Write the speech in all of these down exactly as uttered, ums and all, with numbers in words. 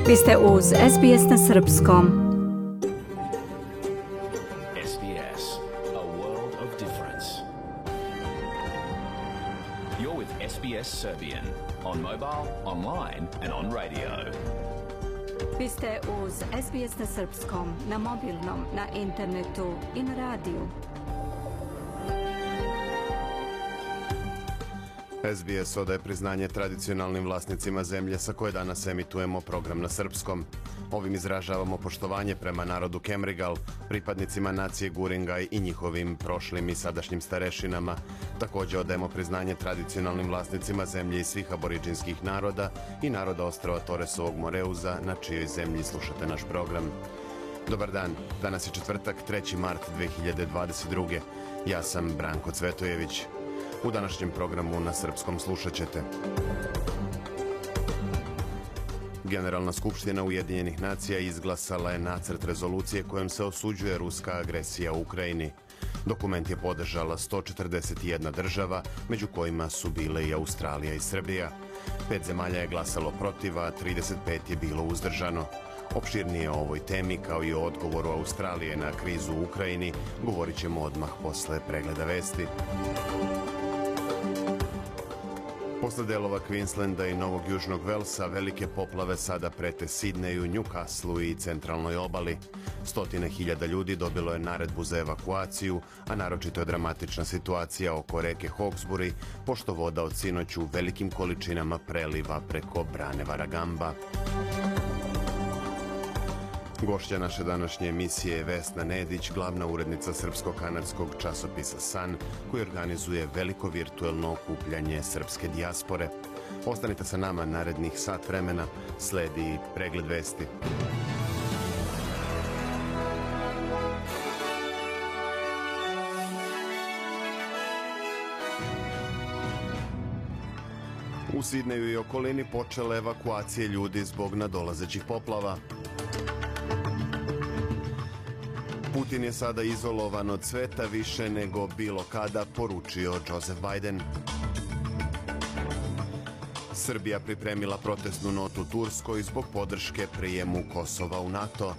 Vi ste uz S B S na srpskom. S B S, a world of difference. You're with S B S Serbian on mobile, online and on radio. Vi ste uz S B S na srpskom, na mobilnom, na internetu i na radiju. S B S odaje priznanje tradicionalnim vlasnicima zemlje sa koje danas emitujemo program na srpskom. Ovim izražavamo poštovanje prema narodu Kemrigal, pripadnicima nacije Guringaj i njihovim prošlim i sadašnjim starešinama. Također odajemo priznanje tradicionalnim vlasnicima zemlje i svih aboriđinskih naroda i naroda ostrava Toresovog Moreuza, na čijoj zemlji slušate naš program. Dobar dan, danas je četvrtak, treći mart dve hiljade dvadeset druge. Ja sam Branko Cvetojević. U današnjem programu na srpskom slušat ćete. Generalna skupština Ujedinjenih nacija izglasala je nacrt rezolucije kojom se osuđuje ruska agresija u Ukrajini. Dokument je podržala sto četrdeset jedna država, među kojima su bile i Australija i Srbija. Pet zemalja je glasalo protiv, a trideset pet je bilo uzdržano. Opširnije o ovoj temi, kao i o odgovoru Australije na krizu u Ukrajini, govorit ćemo odmah posle pregleda vesti. Posle delova Queenslanda i Novog Južnog Velsa, velike poplave sada prete Sidneju, Newcastlu i centralnoj obali. Stotine hiljada ljudi dobilo je naredbu za evakuaciju, a naročito je dramatična situacija oko reke Hawkesbury, pošto voda od sinoć u velikim količinama preliva preko brane Warragamba. Gošća naše današnje emisije je Vesna Nedić, glavna urednica srpsko-kanadskog časopisa San, koji organizuje veliko virtuelno okupljanje srpske dijaspore. Ostanite sa nama narednih sat vremena, sledi pregled vesti. U Sidneju i okolini počele evakuacije ljudi zbog nadolazećih poplava. Putin je sada izolovan od sveta više nego bilo kada, poručio Joseph Biden. Srbija pripremila protestnu notu Turskoj zbog podrške prijemu Kosova u NATO.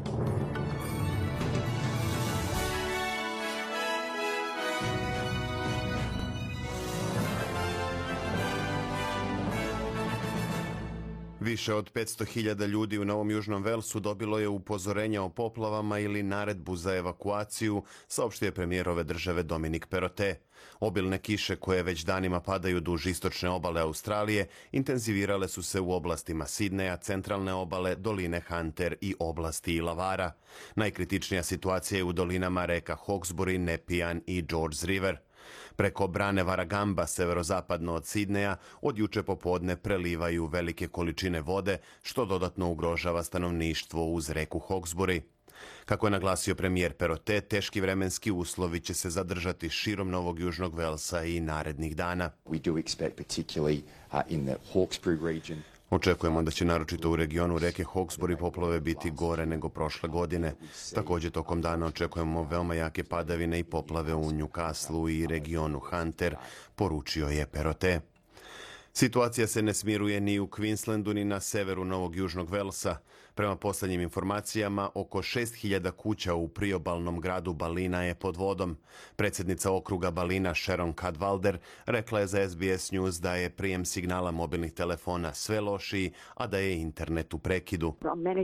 Više od petsto hiljada ljudi u Novom Južnom Velsu dobilo je upozorenja o poplavama ili naredbu za evakuaciju, saopštio je premijer ove države Dominic Perrottet. Obilne kiše koje već danima padaju duž istočne obale Australije intenzivirale su se u oblastima Sidneja, centralne obale, doline Hunter i oblasti Illawarra. Najkritičnija situacija je u dolinama reka Hawkesbury, Nepean i Georges River. Preko brane Warragamba, severozapadno od Sidneja, od juče popodne prelivaju velike količine vode, što dodatno ugrožava stanovništvo uz reku Hawkesbury. Kako je naglasio premijer Perrottet, teški vremenski uslovi će se zadržati širom Novog Južnog Velsa i narednih dana. We do expect particularly uh, in the Hawkesbury region. Očekujemo da će naročito u regionu reke Hawkesbury poplave biti gore nego prošle godine. Također tokom dana očekujemo veoma jake padavine i poplave u Newcastlu i regionu Hunter, poručio je Perrottet. Situacija se ne smiruje ni u Queenslandu ni na severu Novog Južnog Velsa. Prema posljednjim informacijama, oko šest hiljada kuća u priobalnom gradu Ballina je pod vodom. Predsjednica okruga Ballina Sharon Cadwalder rekla je za S B S News da je prijem signala mobilnih telefona sve lošiji, a da je internet u prekidu.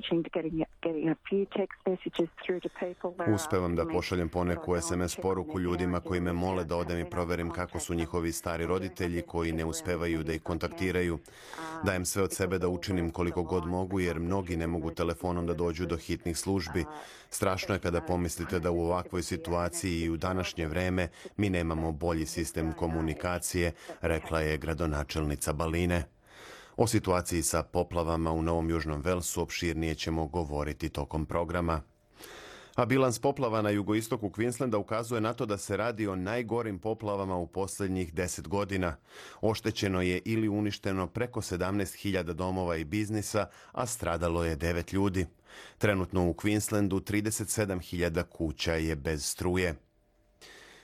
Uspevam da pošaljem poneku S M S poruku ljudima koji me mole da odem i proverim kako su njihovi stari roditelji koji ne uspevaju da ih kontaktiraju. Dajem sve od sebe da učinim koliko god mogu jer mnogi ne mogu telefonom da dođu do hitnih službi. Strašno je kada pomislite da u ovakvoj situaciji i u današnje vreme mi nemamo bolji sistem komunikacije, rekla je gradonačelnica Balline. O situaciji sa poplavama u Novom Južnom Velsu opširnije ćemo govoriti tokom programa. A bilans poplava na jugoistoku Queenslanda ukazuje na to da se radi o najgorim poplavama u posljednjih deset godina. Oštećeno je ili uništeno preko sedamnaest hiljada domova i biznisa, a stradalo je devet ljudi. Trenutno u Queenslandu trideset sedam hiljada kuća je bez struje.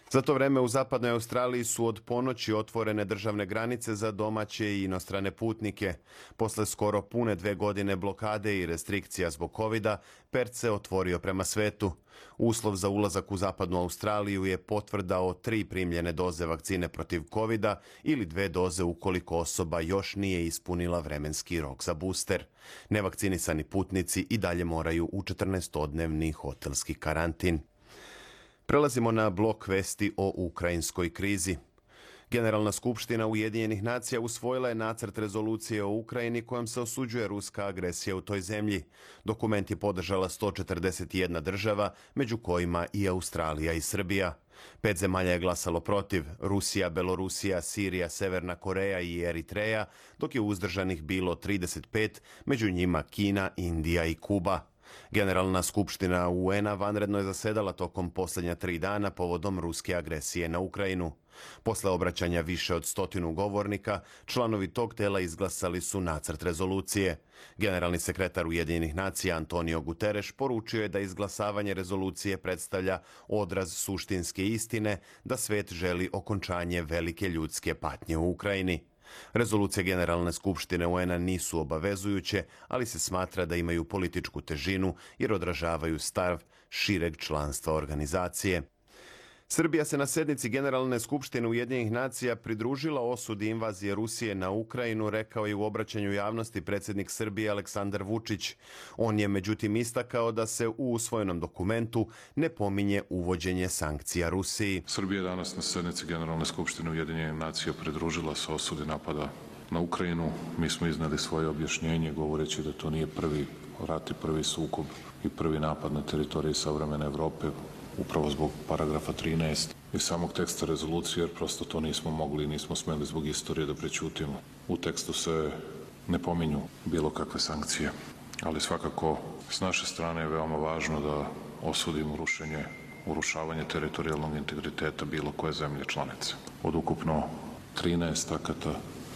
Za to vreme u zapadnoj Australiji su od ponoći otvorene državne granice za domaće i inostrane putnike. Posle skoro pune dve godine blokade i restrikcija zbog kovida, Perth se otvorio prema svetu. Uslov za ulazak u zapadnu Australiju je potvrda o tri primljene doze vakcine protiv kovida ili dve doze ukoliko osoba još nije ispunila vremenski rok za booster. Nevakcinisani putnici i dalje moraju u četrnaestodnevni hotelski karantin. Prelazimo na blok vesti o ukrajinskoj krizi. Generalna skupština Ujedinjenih nacija usvojila je nacrt rezolucije o Ukrajini kojom se osuđuje ruska agresija u toj zemlji. Dokument je podržala sto četrdeset jedna država, među kojima i Australija i Srbija. Pet zemalja je glasalo protiv: Rusija, Belorusija, Sirija, Severna Koreja i Eritreja, dok je uzdržanih bilo trideset pet, među njima Kina, Indija i Kuba. Generalna skupština U N-a vanredno je zasedala tokom posljednja tri dana povodom ruske agresije na Ukrajinu. Posle obraćanja više od stotinu govornika, članovi tog tela izglasali su nacrt rezolucije. Generalni sekretar Ujedinjenih nacija Antonio Guterres poručio je da izglasavanje rezolucije predstavlja odraz suštinske istine da svet želi okončanje velike ljudske patnje u Ukrajini. Rezolucije Generalne skupštine U N-a nisu obavezujuće, ali se smatra da imaju političku težinu jer odražavaju stav šireg članstva organizacije. Srbija se na sednici Generalne skupštine Ujedinjenih nacija pridružila osudi invazije Rusije na Ukrajinu, rekao je u obraćanju javnosti predsjednik Srbije Aleksandar Vučić. On je međutim istakao da se u usvojenom dokumentu ne pominje uvođenje sankcija Rusiji. Srbija je danas na sednici Generalne skupštine Ujedinjenih nacija pridružila se osudi napada na Ukrajinu. Mi smo izneli svoje objašnjenje govoreći da to nije prvi rat i prvi sukob i prvi napad na teritoriji savremene Evrope, upravo zbog paragrafa trinaest i samog teksta rezolucije, jer prosto to nismo mogli i nismo smeli zbog istorije da prećutimo. U tekstu se ne pominju bilo kakve sankcije, ali svakako s naše strane je veoma važno da osudimo rušenje, urušavanje teritorijalnog integriteta bilo koje zemlje članice. Od ukupno trinaest akata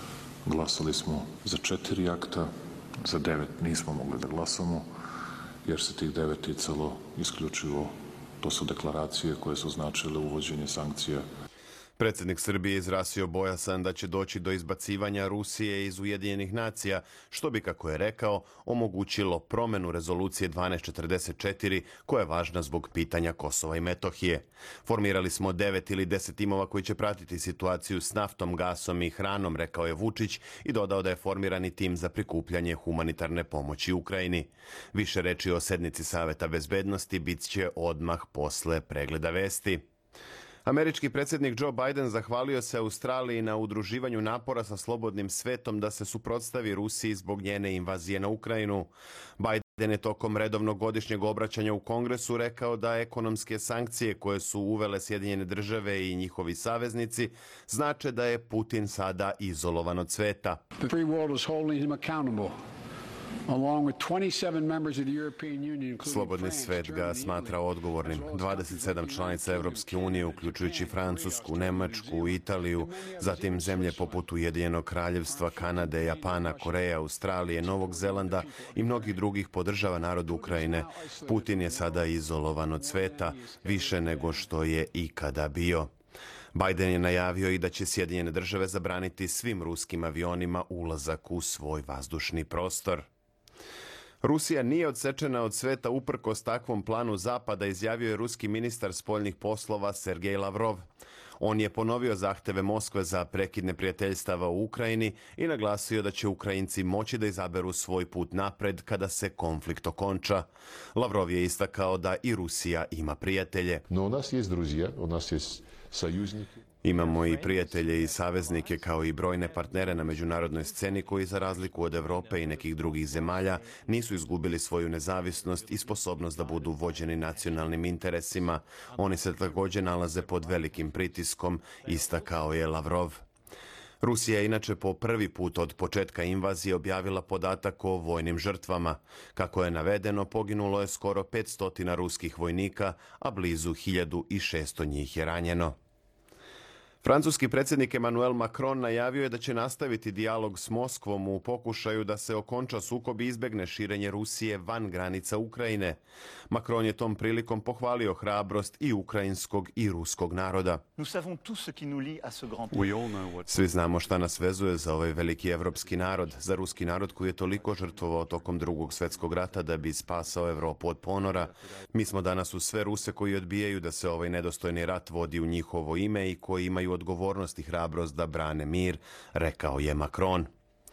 glasali smo za četiri akta, za devet nismo mogli da glasamo, jer se tih devet ticalo isključivo. To su deklaracije koje su značile uvođenje sankcija. Predsjednik Srbije izrazio bojasan da će doći do izbacivanja Rusije iz Ujedinjenih nacija, što bi, kako je rekao, omogućilo promenu rezolucije dvanaest četrdeset četiri, koja je važna zbog pitanja Kosova i Metohije. Formirali smo devet ili deset timova koji će pratiti situaciju s naftom, gasom i hranom, rekao je Vučić i dodao da je formirani tim za prikupljanje humanitarne pomoći Ukrajini. Više reči o sednici Saveta bezbednosti bit će odmah posle pregleda vesti. Američki predsjednik Joe Biden zahvalio se Australiji na udruživanju napora sa slobodnim svetom da se suprotstavi Rusiji zbog njene invazije na Ukrajinu. Biden je tokom redovnog godišnjeg obraćanja u Kongresu rekao da ekonomske sankcije koje su uvele Sjedinjene države i njihovi saveznici znače da je Putin sada izolovan od sveta. The free world is holding him accountable. Slobodni svet ga smatra odgovornim. dvadeset sedam članica Evropske unije, uključujući Francusku, Nemačku, Italiju, zatim zemlje poput Ujedinjenog kraljevstva, Kanade, Japana, Koreje, Australije, Novog Zelanda i mnogih drugih podržava narod Ukrajine. Putin je sada izolovan od sveta, više nego što je ikada bio. Biden je najavio i da će Sjedinjene države zabraniti svim ruskim avionima ulazak u svoj vazdušni prostor. Rusija nije odsečena od sveta uprkos takvom planu Zapada, izjavio je ruski ministar spoljnih poslova Sergej Lavrov. On je ponovio zahteve Moskve za prekid neprijateljstava u Ukrajini i naglasio da će Ukrajinci moći da izaberu svoj put napred kada se konflikt okonča. Lavrov je istakao da i Rusija ima prijatelje. No, u nas je druzija, u nas je sajuzniki. Imamo i prijatelje i saveznike kao i brojne partnere na međunarodnoj sceni koji, za razliku od Evrope i nekih drugih zemalja, nisu izgubili svoju nezavisnost i sposobnost da budu vođeni nacionalnim interesima. Oni se također nalaze pod velikim pritiskom, istakao je Lavrov. Rusija je inače po prvi put od početka invazije objavila podatak o vojnim žrtvama. Kako je navedeno, poginulo je skoro petsto ruskih vojnika, a blizu hiljadu šesto njih je ranjeno. Francuski predsjednik Emmanuel Macron najavio je da će nastaviti dijalog s Moskvom u pokušaju da se okonča sukob i izbegne širenje Rusije van granica Ukrajine. Macron je tom prilikom pohvalio hrabrost i ukrajinskog i ruskog naroda. Svi znamo šta nas vezuje za ovaj veliki evropski narod, za ruski narod koji je toliko žrtvovao tokom Drugog svjetskog rata da bi spasao Evropu od ponora. Mi smo danas uz sve Ruse koji odbijaju da se ovaj nedostojni rat vodi u njihovo ime i koji imaju odgovornost i hrabrost da brane mir, rekao je Macron.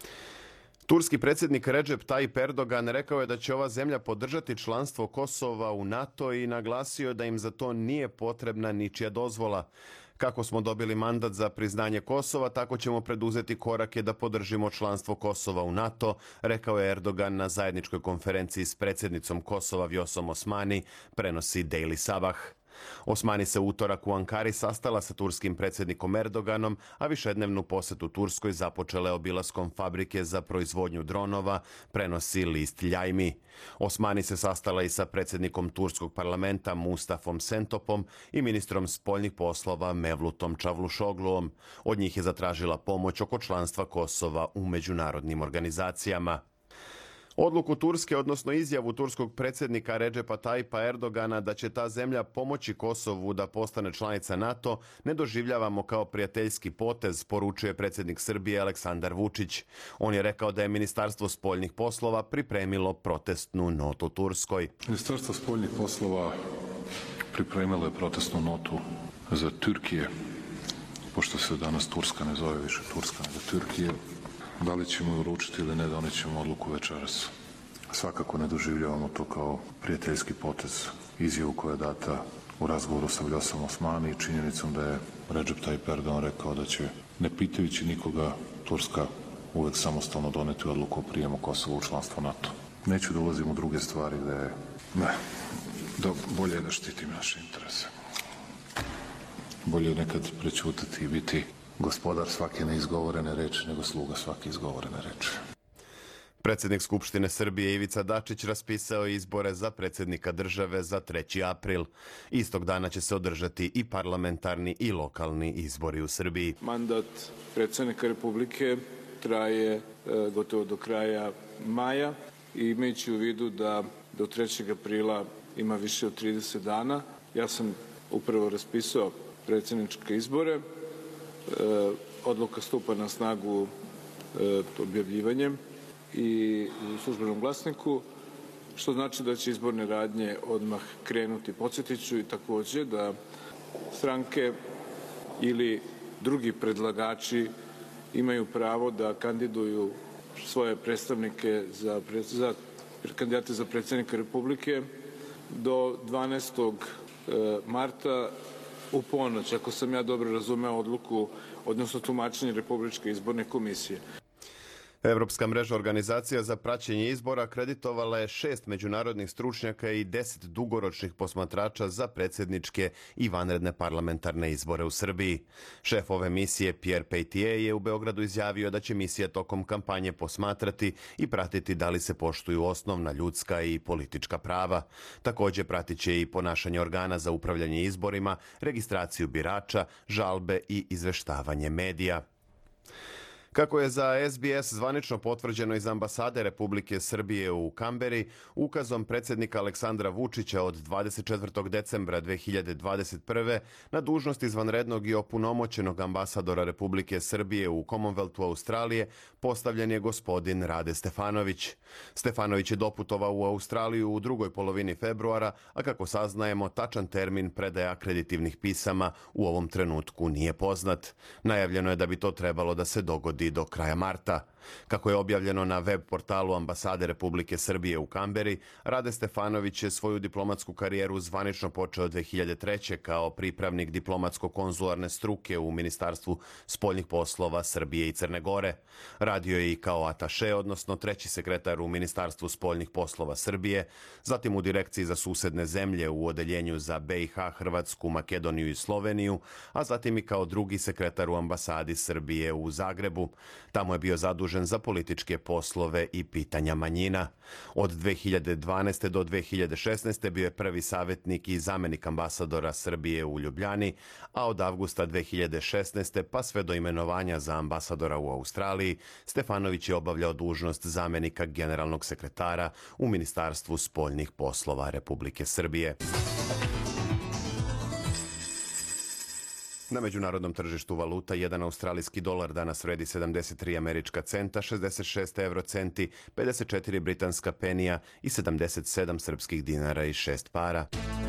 Turski predsjednik Recep Tayyip Erdogan rekao je da će ova zemlja podržati članstvo Kosova u NATO i naglasio da im za to nije potrebna ničija dozvola. Kako smo dobili mandat za priznanje Kosova, tako ćemo preduzeti korake da podržimo članstvo Kosova u NATO, rekao je Erdogan na zajedničkoj konferenciji s predsjednicom Kosova Vjosom Osmani, prenosi Daily Sabah. Osmani se u utorak u Ankari sastala sa turskim predsjednikom Erdoganom, a višednevnu posetu Turskoj započele obilaskom fabrike za proizvodnju dronova, prenosi list Ljajmi. Osmani se sastala i sa predsjednikom turskog parlamenta Mustafom Sentopom i ministrom spoljnih poslova Mevlutom Čavlušogluom. Od njih je zatražila pomoć oko članstva Kosova u međunarodnim organizacijama. Odluku Turske, odnosno izjavu turskog predsjednika Recepa Tayyipa Erdogana da će ta zemlja pomoći Kosovu da postane članica NATO, ne doživljavamo kao prijateljski potez, poručuje predsjednik Srbije Aleksandar Vučić. On je rekao da je Ministarstvo spoljnih poslova pripremilo protestnu notu Turskoj. Ministarstvo spoljnih poslova pripremilo je protestnu notu za Turkije, pošto se danas Turska ne zove više Turska nego Turkije. Da li ćemo je uručiti ili ne, donijet ćemo odluku večeras. Svakako ne doživljavamo to kao prijateljski potez, izjavu koja je data u razgovoru sa Vjosom Osmani i činjenicom da je Recep Tayyip Erdogan rekao da će, ne pitajući nikoga, Turska uvek samostalno doneti odluku o prijemu Kosova u članstvo NATO. Neću da ulazim u druge stvari da je, ne, da bolje je da štitim naše interese. Bolje je nekad prećutati i biti gospodar svake neizgovorene reči nego sluga svake izgovorene reči. Predsjednik Skupštine Srbije Ivica Dačić raspisao je izbore za predsjednika države za treći april. Istog dana će se održati i parlamentarni i lokalni izbori u Srbiji. Mandat predsjednika Republike traje e, gotovo do kraja maja i imajući u vidu da do trećeg aprila ima više od trideset dana, ja sam upravo raspisao predsjedničke izbore. E, odluka stupa na snagu e, objavljivanjem i u službenom glasniku, što znači da će izborne radnje odmah krenuti. Podsjetit ću i također da stranke ili drugi predlagači imaju pravo da kandiduju svoje predstavnike za, za kandidate za predsjednika Republike do dvanaestog marta u ponoć, ako sam ja dobro razumeo odluku, odnosno tumačenje Republičke izborne komisije. Evropska mreža organizacija za praćenje izbora akreditovala je šest međunarodnih stručnjaka i deset dugoročnih posmatrača za predsjedničke i vanredne parlamentarne izbore u Srbiji. Šef ove misije Pierre Peitier je u Beogradu izjavio da će misija tokom kampanje posmatrati i pratiti da li se poštuju osnovna ljudska i politička prava. Također pratit će i ponašanje organa za upravljanje izborima, registraciju birača, žalbe i izveštavanje medija. Kako je za S B S zvanično potvrđeno iz ambasade Republike Srbije u Kamberi, ukazom predsjednika Aleksandra Vučića od dvadeset četvrtog decembra dve hiljade dvadeset prve na dužnost izvanrednog i opunomoćenog ambasadora Republike Srbije u Commonwealthu Australije postavljen je gospodin Rade Stefanović. Stefanović je doputovao u Australiju u drugoj polovini februara, a kako saznajemo, tačan termin predaje akreditivnih pisama u ovom trenutku nije poznat. Najavljeno je da bi to trebalo da se dogodi do kraja marta. Kako je objavljeno na web portalu ambasade Republike Srbije u Kamberi, Rade Stefanović je svoju diplomatsku karijeru zvanično počeo dve hiljade treće kao pripravnik diplomatsko-konzularne struke u Ministarstvu spoljnih poslova Srbije i Crne Gore. Radio je i kao ataše, odnosno treći sekretar u Ministarstvu spoljnih poslova Srbije, zatim u Direkciji za susedne zemlje u odeljenju za B i H, Hrvatsku, Makedoniju i Sloveniju, a zatim i kao drugi sekretar u ambasadi Srbije u Zagrebu. Tamo je bio zadužen za političke poslove i pitanja manjina. Od dve hiljade dvanaeste. do dve hiljade šesnaeste. bio je prvi savjetnik i zamjenik ambasadora Srbije u Ljubljani, a od avgusta dve hiljade šesnaeste. pa sve do imenovanja za ambasadora u Australiji, Stefanović je obavljao dužnost zamjenika generalnog sekretara u Ministarstvu spoljnih poslova Republike Srbije. Na međunarodnom tržištu valuta jedan australijski dolar danas vredi sedamdeset tri američka centa, šezdeset šest eurocenti, pedeset četiri britanska penija i sedamdeset sedam srpskih dinara i šest para.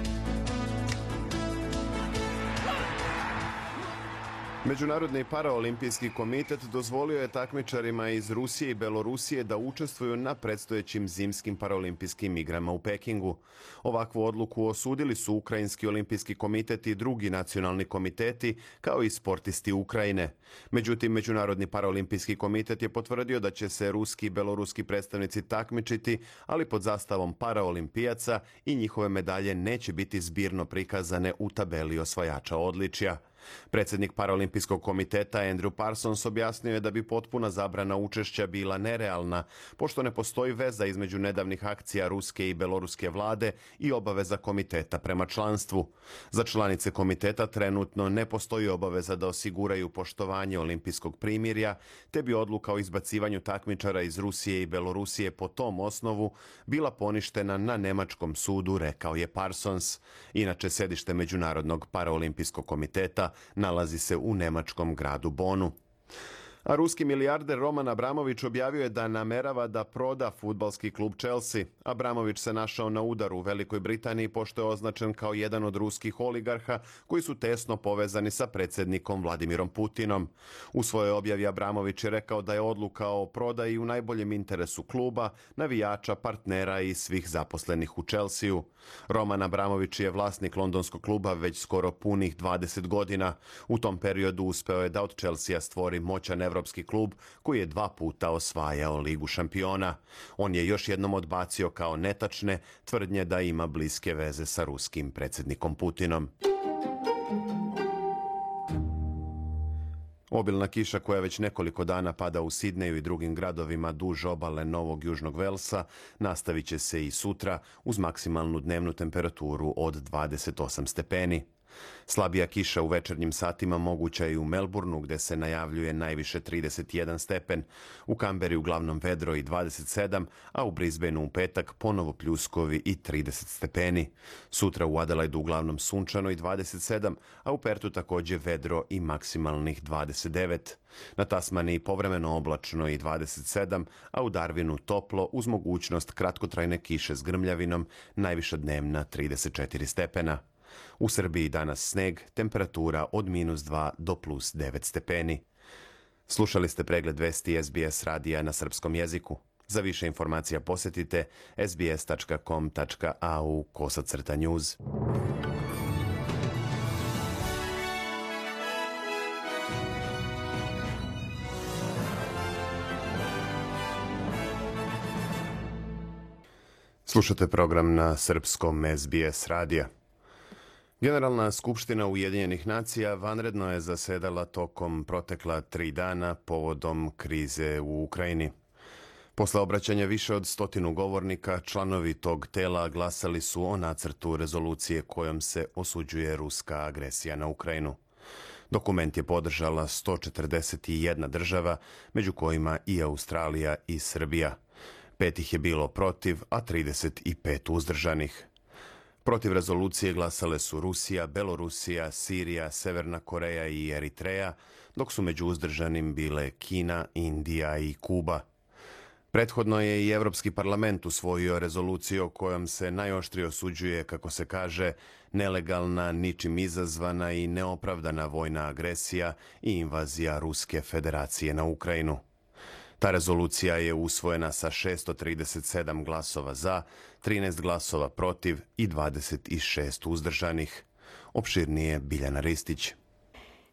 Međunarodni paraolimpijski komitet dozvolio je takmičarima iz Rusije i Belorusije da učestvuju na predstojećim zimskim paraolimpijskim igrama u Pekingu. Ovakvu odluku osudili su Ukrajinski olimpijski komitet i drugi nacionalni komiteti, kao i sportisti Ukrajine. Međutim, Međunarodni paraolimpijski komitet je potvrdio da će se ruski i beloruski predstavnici takmičiti, ali pod zastavom paraolimpijaca, i njihove medalje neće biti zbirno prikazane u tabeli osvajača odličja. Predsjednik Paraolimpijskog komiteta Andrew Parsons objasnio je da bi potpuna zabrana učešća bila nerealna, pošto ne postoji veza između nedavnih akcija ruske i beloruske vlade i obaveza komiteta prema članstvu. Za članice komiteta trenutno ne postoji obaveza da osiguraju poštovanje olimpijskog primirja, te bi odluka o izbacivanju takmičara iz Rusije i Belorusije po tom osnovu bila poništena na nemačkom sudu, rekao je Parsons. Inače, sedište Međunarodnog paraolimpijskog komiteta nalazi se u nemačkom gradu Bonu. A ruski milijarder Roman Abramović objavio je da namerava da proda fudbalski klub Chelsea. Abramović se našao na udaru u Velikoj Britaniji pošto je označen kao jedan od ruskih oligarha koji su tesno povezani sa predsjednikom Vladimirom Putinom. U svojoj objavi Abramović je rekao da je odluka o prodaji u najboljem interesu kluba, navijača, partnera i svih zaposlenih u Chelsea-u. Roman Abramović je vlasnik londonskog kluba već skoro punih dvadeset godina. U tom periodu uspeo je da od Chelsea stvori moćan evropski klub koji je dva puta osvajao Ligu šampiona. On je još jednom odbacio kao netačne tvrdnje da ima bliske veze sa ruskim predsjednikom Putinom. Obilna kiša koja već nekoliko dana pada u Sidneju i drugim gradovima duž obale Novog Južnog Velsa nastavit će se i sutra uz maksimalnu dnevnu temperaturu od dvadeset osam stepeni. Slabija kiša u večernjim satima moguća je i u Melbourneu gdje se najavljuje najviše trideset jedan stepen, u Kamberi uglavnom vedro i dvadeset sedam, a u Brisbaneu u petak ponovo pljuskovi i trideset stepeni. Sutra u Adelaidu uglavnom sunčano i dvadeset sedam, a u Pertu također vedro i maksimalnih dvadeset devet. Na Tasmaniji povremeno oblačno i dvadeset sedam, a u Darwinu toplo uz mogućnost kratkotrajne kiše s grmljavinom, najviša dnevna trideset četiri stepena. U Srbiji danas sneg, temperatura od minus dva do plus devet stepeni. Slušali ste pregled vesti S B S radija na srpskom jeziku. Za više informacija posjetite s b s tačka com tačka a u kosacrta news. Slušate program na srpskom S B S radija. Generalna skupština Ujedinjenih nacija vanredno je zasedala tokom protekla tri dana povodom krize u Ukrajini. Posle obraćanja više od stotinu govornika, članovi tog tela glasali su o nacrtu rezolucije kojom se osuđuje ruska agresija na Ukrajinu. Dokument je podržala sto četrdeset jedna država, među kojima i Australija i Srbija. Pet ih je bilo protiv, a trideset pet uzdržanih. Protiv rezolucije glasale su Rusija, Belorusija, Sirija, Severna Koreja i Eritreja, dok su među uzdržanim bile Kina, Indija i Kuba. Prethodno je i Evropski parlament usvojio rezoluciju kojom se najoštrije osuđuje, kako se kaže, nelegalna, ničim izazvana i neopravdana vojna agresija i invazija Ruske federacije na Ukrajinu. Ta rezolucija je usvojena sa šesto trideset sedam glasova za, trinaest glasova protiv i dvadeset šest uzdržanih. Opširnije Biljana Ristić.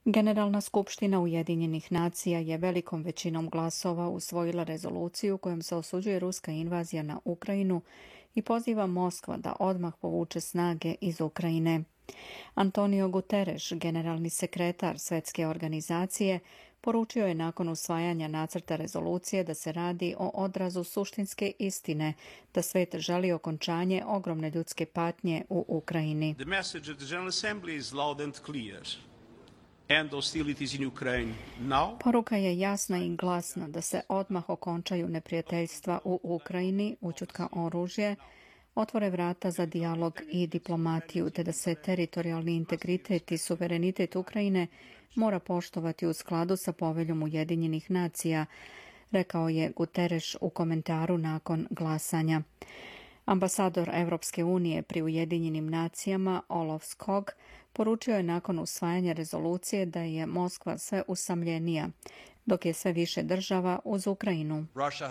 Generalna skupština Ujedinjenih nacija je velikom većinom glasova usvojila rezoluciju kojom se osuđuje ruska invazija na Ukrajinu i poziva Moskva da odmah povuče snage iz Ukrajine. Antonio Guterres, generalni sekretar Svetske organizacije, poručio je nakon usvajanja nacrta rezolucije da se radi o odrazu suštinske istine, da svet želi okončanje ogromne ljudske patnje u Ukrajini. The message of the General Assembly is loud and clear. End hostilities in Ukraine now. Poruka je jasna i glasna da se odmah okončaju neprijateljstva u Ukrajini, ućutka oružje, otvore vrata za dijalog i diplomatiju, te da se teritorijalni integritet i suverenitet Ukrajine mora poštovati u skladu sa poveljom Ujedinjenih nacija, rekao je Guterres u komentaru nakon glasanja. Ambasador Evropske unije pri Ujedinjenim nacijama Olof Skog poručio je nakon usvajanja rezolucije da je Moskva sve usamljenija, dok je sve više država uz Ukrajinu.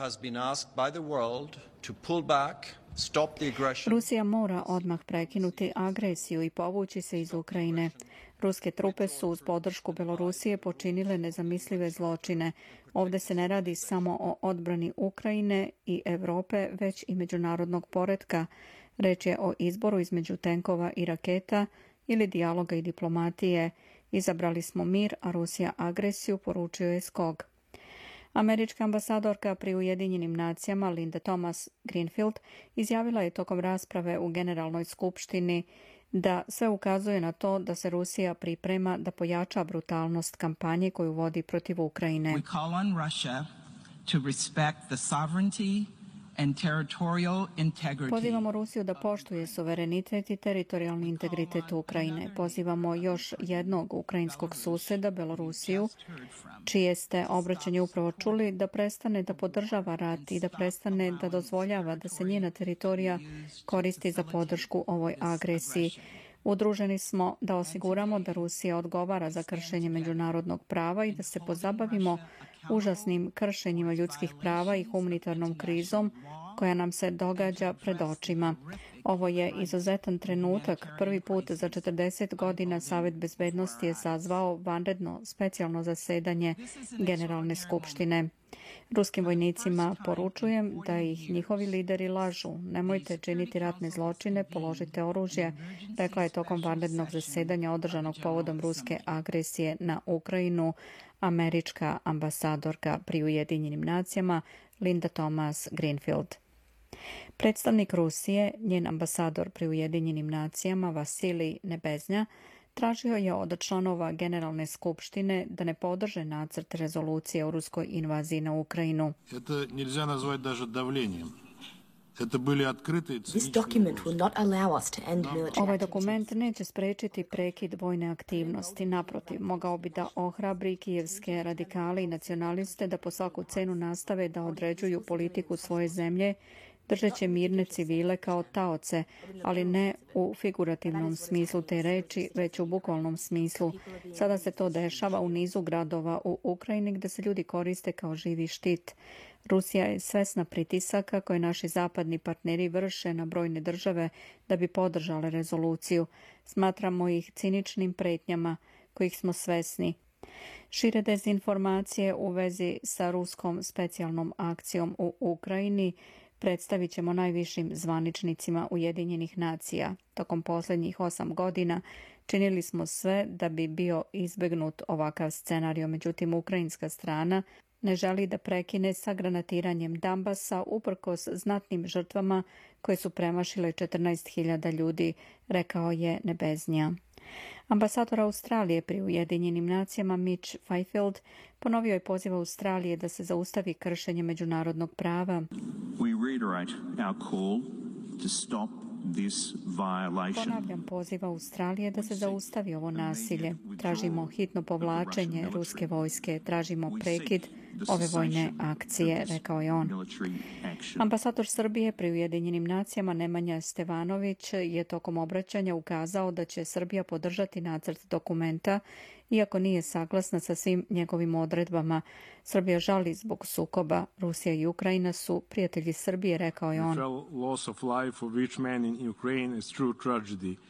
Rusija mora odmah prekinuti agresiju i povući se iz Ukrajine. Ruske trupe su uz podršku Belorusije počinile nezamislive zločine. Ovdje se ne radi samo o odbrani Ukrajine i Europe, već i međunarodnog poretka. Reč je o izboru između tenkova i raketa ili dijaloga i diplomatije. Izabrali smo mir, a Rusija agresiju, poručio je Skog. Američka ambasadorka pri Ujedinjenim nacijama Linda Thomas Greenfield izjavila je tokom rasprave u Generalnoj skupštini da sve ukazuje na to da se Rusija priprema da pojača brutalnost kampanje koju vodi protiv Ukrajine. We call on Russia to respect the sovereignty and territorial integrity. Pozivamo Rusiju da poštuje suverenitet i teritorijalni integritet Ukrajine. Pozivamo još jednog ukrajinskog suseda, Belorusiju, čije ste obraćanje upravo čuli, da prestane da podržava rat i da prestane da dozvoljava da se njena teritorija koristi za podršku ovoj agresiji. Udruženi smo da osiguramo da Rusija odgovara za kršenje međunarodnog prava i da se pozabavimo užasnim kršenjima ljudskih prava i humanitarnom krizom koja nam se događa pred očima. Ovo je izuzetan trenutak. Prvi put za četrdeset godina Savet bezbednosti je sazvao vanredno specijalno zasedanje Generalne skupštine. Ruskim vojnicima poručujem da ih njihovi lideri lažu. Nemojte činiti ratne zločine, položite oružje, rekla je tokom vanrednog zasedanja održanog povodom ruske agresije na Ukrajinu američka ambasadorka pri Ujedinjenim nacijama Linda Thomas Greenfield. Predstavnik Rusije, njen ambasador pri Ujedinjenim nacijama Vasilij Nebeznja, tražio je od članova Generalne skupštine da ne podrže nacrt rezolucije o ruskoj invaziji na Ukrajinu. Это нельзя назвать даже давлением. Это были открытые This document will not allow us to end military Ovaj dokument neće sprečiti prekid vojne aktivnosti. Naprotiv, mogao bi da ohrabri kijevske radikale i nacionaliste da po svaku cenu nastave da određuju politiku svoje zemlje, držeće mirne civile kao taoce, ali ne u figurativnom smislu te reči, već u bukvalnom smislu. Sada se to dešava u nizu gradova u Ukrajini gdje se ljudi koriste kao živi štit. Rusija je svesna pritisaka koje naši zapadni partneri vrše na brojne države da bi podržale rezoluciju. Smatramo ih ciničnim pretnjama kojih smo svesni. Šire dezinformacije u vezi sa ruskom specijalnom akcijom u Ukrajini predstavit ćemo najvišim zvaničnicima Ujedinjenih nacija. Tokom posljednjih osam godina činili smo sve da bi bio izbegnut ovakav scenario, međutim ukrajinska strana ne želi da prekine sa granatiranjem Donbasa uprkos znatnim žrtvama koje su premašile četrnaest hiljada ljudi, rekao je Nebeznja. Ambasador Australije pri Ujedinjenim nacijama Mitch Fifield ponovio je poziv Australije da se zaustavi kršenje međunarodnog prava. We reiterate our call to stop this violation. Ponavljam poziv Australije da se zaustavi ovo nasilje. Tražimo hitno povlačenje ruske vojske, tražimo prekid ove vojne akcije, rekao je on. Ambasador Srbije pri Ujedinjenim nacijama Nemanja Stevanović je tokom obraćanja ukazao da će Srbija podržati nacrt dokumenta, iako nije saglasna sa svim njegovim odredbama. Srbija žali zbog sukoba. Rusija i Ukrajina su prijatelji Srbije, rekao je on.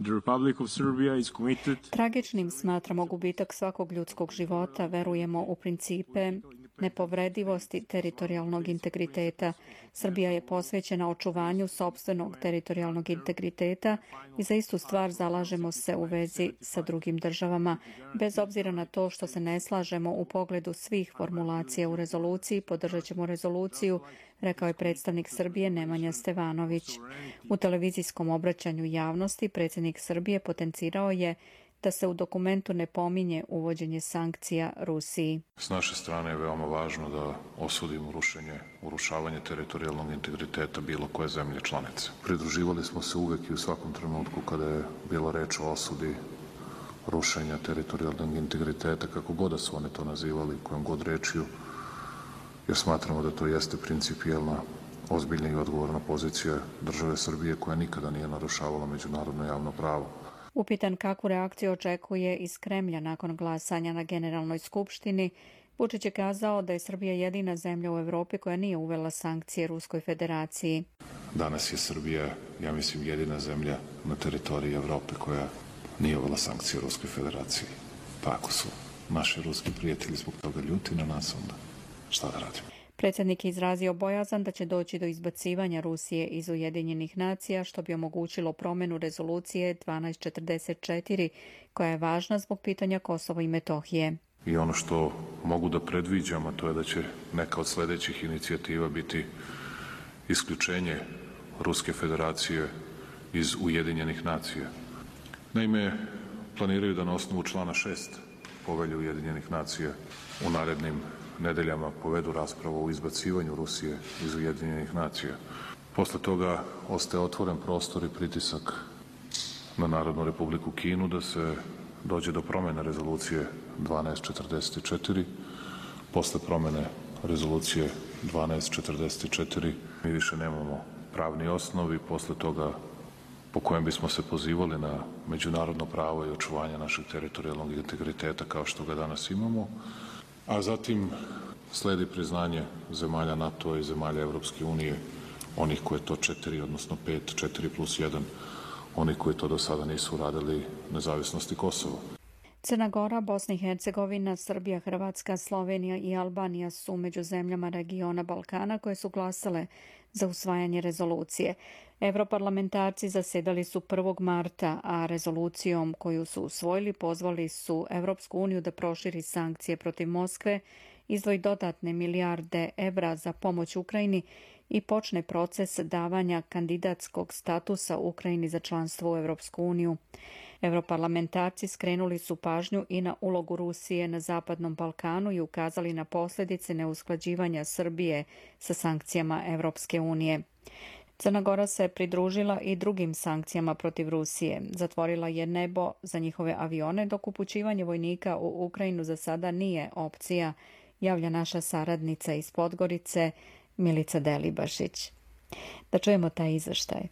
The Republic of Serbia is committed. Tragičnim smatramo gubitak svakog ljudskog života, verujemo u principe nepovredivosti teritorijalnog integriteta. Srbija je posvećena očuvanju sopstvenog teritorijalnog integriteta i za istu stvar zalažemo se u vezi sa drugim državama. Bez obzira na to što se ne slažemo u pogledu svih formulacija u rezoluciji, podržat ćemo rezoluciju, rekao je predstavnik Srbije Nemanja Stevanović. U televizijskom obraćanju javnosti predsjednik Srbije potencirao je da se u dokumentu ne pominje uvođenje sankcija Rusiji. S naše strane je veoma važno da osudimo rušenje, urušavanje teritorijalnog integriteta bilo koje zemlje članice. Pridruživali smo se uvek i u svakom trenutku kada je bilo reč o osudi rušenja teritorijalnog integriteta, kako god da su one to nazivali, kojom god rečju, jer smatramo da to jeste principijelna, ozbiljna i odgovorna pozicija države Srbije koja nikada nije narušavala međunarodno javno pravo. Upitan kakvu reakciju očekuje iz Kremlja nakon glasanja na Generalnoj skupštini, Vučić je kazao da je Srbija jedina zemlja u Evropi koja nije uvela sankcije Ruskoj federaciji. Danas je Srbija, ja mislim, jedina zemlja na teritoriji Evrope koja nije uvela sankcije Ruskoj federaciji. Pa ako su naši ruski prijatelji zbog toga ljuti na nas, onda šta da radimo? Predsjednik je izrazio bojazan da će doći do izbacivanja Rusije iz Ujedinjenih nacija, što bi omogućilo promjenu rezolucije dvanaest četrdeset četiri, koja je važna zbog pitanja Kosova i Metohije. I ono što mogu da predviđam, a to je da će neka od sljedećih inicijativa biti isključenje Ruske federacije iz Ujedinjenih nacija. Naime, planiraju da na osnovu člana šest Povelje Ujedinjenih nacija u narednim nedeljama povedu raspravu o izbacivanju Rusije iz Ujedinjenih nacija. Posle toga ostaje otvoren prostor i pritisak na Narodnu republiku Kinu da se dođe do promjene rezolucije dvanaest četrdeset četiri. Posle promjene rezolucije dvanaest četrdeset četiri mi više nemamo pravni osnov i posle toga po kojem bismo se pozivali na međunarodno pravo i očuvanje našeg teritorijalnog integriteta kao što ga danas imamo. A zatim sledi priznanje zemalja NATO i zemalja Evropske unije, onih koje to četiri, odnosno pet, četiri plus jedan, oni koji to do sada nisu radili, nezavisnosti Kosova. Crna Gora, Bosna i Hercegovina, Srbija, Hrvatska, Slovenija i Albanija su među zemljama regiona Balkana koje su glasale za usvajanje rezolucije. Evroparlamentarci zasedali su prvog marta, a rezolucijom koju su usvojili pozvali su Evropsku uniju da proširi sankcije protiv Moskve, izdvoji dodatne milijarde evra za pomoć Ukrajini i počne proces davanja kandidatskog statusa Ukrajini za članstvo u Evropsku uniju. Evroparlamentarci skrenuli su pažnju i na ulogu Rusije na Zapadnom Balkanu i ukazali na posljedice neusklađivanja Srbije sa sankcijama Evropske unije. Crna Gora se pridružila i drugim sankcijama protiv Rusije. Zatvorila je nebo za njihove avione, dok upućivanje vojnika u Ukrajinu za sada nije opcija, javlja naša saradnica iz Podgorice, Milica Delibašić. Da čujemo taj izveštaj.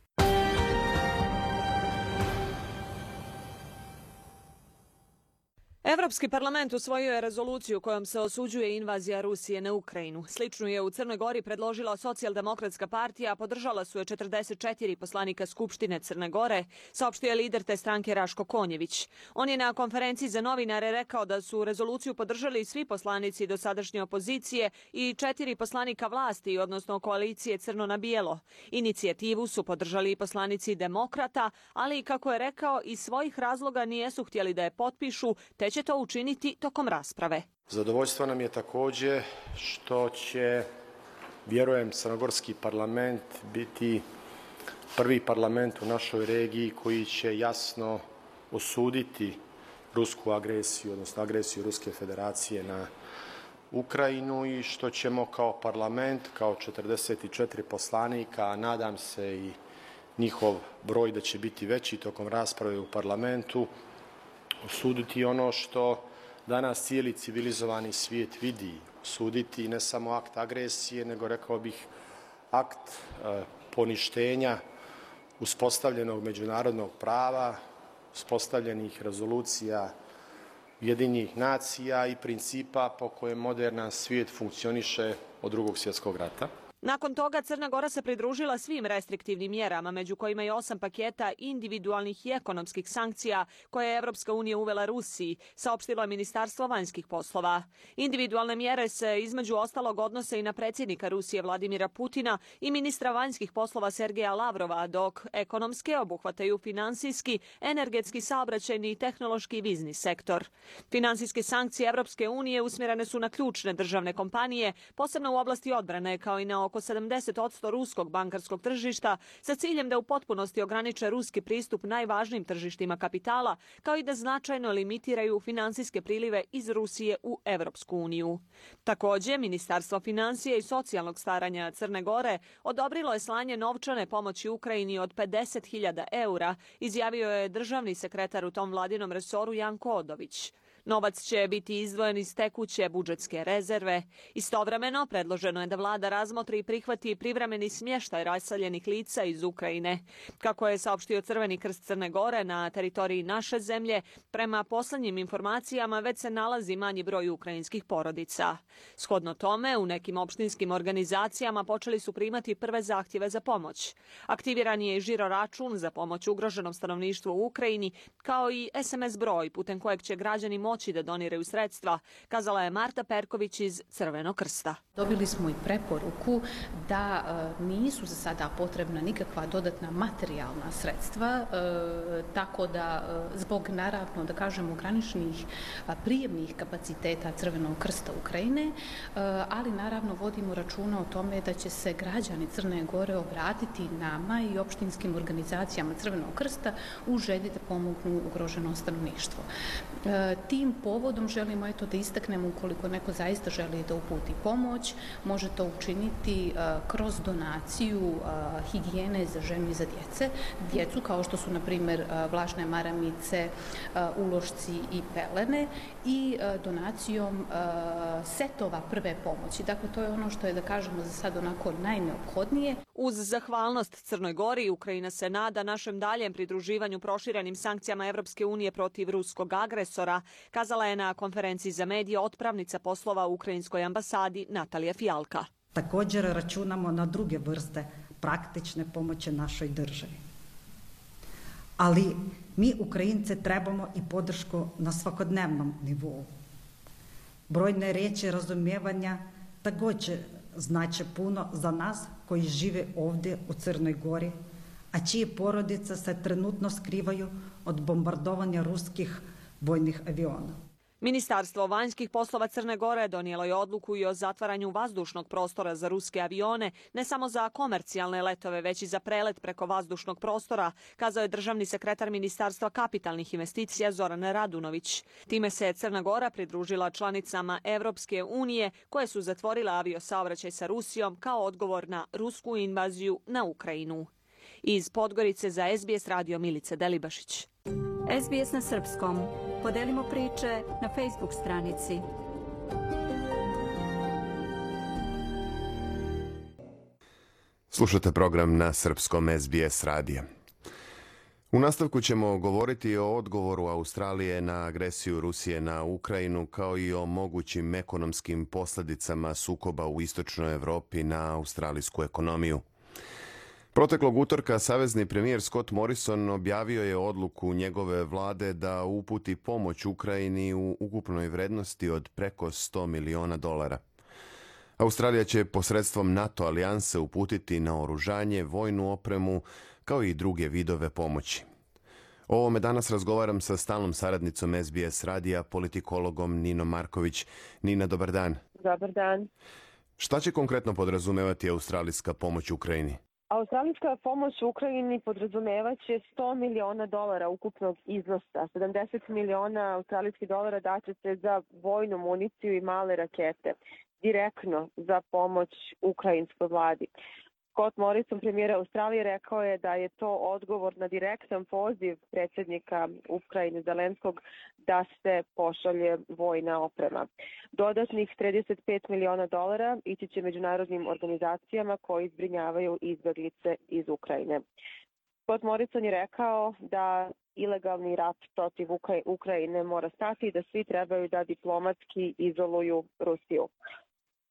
Evropski parlament usvojio je rezoluciju kojom se osuđuje invazija Rusije na Ukrajinu. Sličnu je u Crnoj Gori predložila Socijaldemokratska partija, a podržala su je četrdeset četiri poslanika Skupštine Crne Gore, saopštio je lider te stranke Raško Konjević. On je na konferenciji za novinare rekao da su rezoluciju podržali svi poslanici dosadašnje opozicije i četiri poslanika vlasti, odnosno koalicije Crno na bijelo. Inicijativu su podržali i poslanici demokrata, ali kako je rekao, iz svojih razloga nijesu htjeli da je potpišu, te će to učiniti tokom rasprave. Zadovoljstvo nam je također što će, vjerujem, crnogorski parlament biti prvi parlament u našoj regiji koji će jasno osuditi rusku agresiju, odnosno agresiju Ruske federacije na Ukrajinu i što ćemo kao parlament, kao četrdeset četiri poslanika, a nadam se i njihov broj da će biti veći tokom rasprave u parlamentu, osuditi ono što danas cijeli civilizovani svijet vidi, osuditi ne samo akt agresije, nego rekao bih akt e, poništenja uspostavljenog međunarodnog prava, uspostavljenih rezolucija Ujedinjenih nacija i principa po kojem modernan svijet funkcioniše od drugog svjetskog rata. Nakon toga Crna Gora se pridružila svim restriktivnim mjerama, među kojima je osam paketa individualnih i ekonomskih sankcija koje je Evropska unija uvela Rusiji, saopštilo je Ministarstvo vanjskih poslova. Individualne mjere se između ostalog odnose i na predsjednika Rusije Vladimira Putina i ministra vanjskih poslova Sergeja Lavrova, dok ekonomske obuhvataju finansijski, energetski, saobraćajni i tehnološki i vizni sektor. Finansijske sankcije Evropske unije usmjerene su na ključne državne kompanije, posebno u oblasti odbrane, kao i na oko sedamdeset posto ruskog bankarskog tržišta, sa ciljem da u potpunosti ograniče ruski pristup najvažnijim tržištima kapitala, kao i da značajno limitiraju finansijske prilive iz Rusije u Evropsku uniju. Također, Ministarstvo financija i socijalnog staranja Crne Gore odobrilo je slanje novčane pomoći Ukrajini od pedeset hiljada eura, izjavio je državni sekretar u tom vladinom resoru Janko Odović. Novac će biti izdvojen iz tekuće budžetske rezerve. Istovremeno, predloženo je da vlada razmotri i prihvati privremeni smještaj raseljenih lica iz Ukrajine. Kako je saopštio Crveni krst Crne Gore, na teritoriji naše zemlje, prema poslednjim informacijama već se nalazi manji broj ukrajinskih porodica. Shodno tome, u nekim opštinskim organizacijama počeli su primati prve zahtjeve za pomoć. Aktiviran je i žiro račun za pomoć ugroženom stanovništvu u Ukrajini, kao i es em es broj putem kojeg će građani moći da doniraju sredstva, kazala je Marta Perković iz Crvenog krsta. Dobili smo i preporuku da e, nisu za sada potrebna nikakva dodatna materijalna sredstva, e, tako da e, zbog naravno, da kažem, ograničenih prijemnih kapaciteta Crvenog krsta Ukrajine, e, ali naravno vodimo računa o tome da će se građani Crne Gore obratiti nama i opštinskim organizacijama Crvenog krsta u želji da pomognu ugroženo stanovništvo. E, Tim povodom želimo eto da istaknemo, ukoliko neko zaista želi da uputi pomoć, može to učiniti uh, kroz donaciju uh, higijene za ženu i za djece, djecu kao što su na primjer uh, vlašne maramice, uh, ulošci i pelene i uh, donacijom uh, setova prve pomoći. Dakle, to je ono što je, da kažemo, za sad onako najneophodnije. Uz zahvalnost Crnoj Gori, Ukrajina se nada našem daljem pridruživanju proširenim sankcijama Evropske unije protiv ruskog agresora, kazala je na konferenciji za medije otpravnica poslova u Ukrajinskoj ambasadi Natalija Fijalka. Također računamo na druge vrste praktične pomoći našoj državi. Ali mi Ukrajince trebamo i podršku na svakodnevnom nivou. Brojne riječi razumijevanja također znače puno za nas koji žive ovdje u Crnoj Gori, a čije porodice se trenutno skrivaju od bombardovanja ruskih vojnih aviona. Ministarstvo vanjskih poslova Crne Gore donijelo je odluku i o zatvaranju vazdušnog prostora za ruske avione, ne samo za komercijalne letove, već i za prelet preko vazdušnog prostora, kazao je državni sekretar Ministarstva kapitalnih investicija Zoran Radunović. Time se Crna Gora pridružila članicama Evropske unije koje su zatvorile aviosaobraćaj sa Rusijom kao odgovor na rusku invaziju na Ukrajinu. Iz Podgorice za es be es radio Milica Delibašić. es be es na srpskom. Podelimo priče na Facebook stranici. Slušate program na srpskom es be es radija. U nastavku ćemo govoriti o odgovoru Australije na agresiju Rusije na Ukrajinu, kao i o mogućim ekonomskim posljedicama sukoba u istočnoj Evropi na australijsku ekonomiju. Proteklog utorka savezni premijer Scott Morrison objavio je odluku njegove vlade da uputi pomoć Ukrajini u ukupnoj vrednosti od preko sto miliona dolara. Australija će posredstvom NATO alijanse uputiti naoružanje, vojnu opremu, kao i druge vidove pomoći. O ovome danas razgovaram sa stalnom saradnicom es be es radija, politikologom Ninom Marković. Nina, dobar dan. Dobar dan. Šta će konkretno podrazumevati australijska pomoć Ukrajini? Australijska pomoć Ukrajini podrazumevaće sto miliona dolara ukupnog iznosa. sedamdeset miliona australijskih dolara daće se za vojnu municiju i male rakete, direktno za pomoć ukrajinskoj vladi. Scott Morrison, premijer Australije, rekao je da je to odgovor na direktan poziv predsjednika Ukrajine Zelenskog da se pošalje vojna oprema. Dodatnih trideset pet miliona dolara ići će međunarodnim organizacijama koji zbrinjavaju izbjeglice iz Ukrajine. Scott Morrison je rekao da ilegalni rat protiv Ukrajine mora stati i da svi trebaju da diplomatski izoluju Rusiju.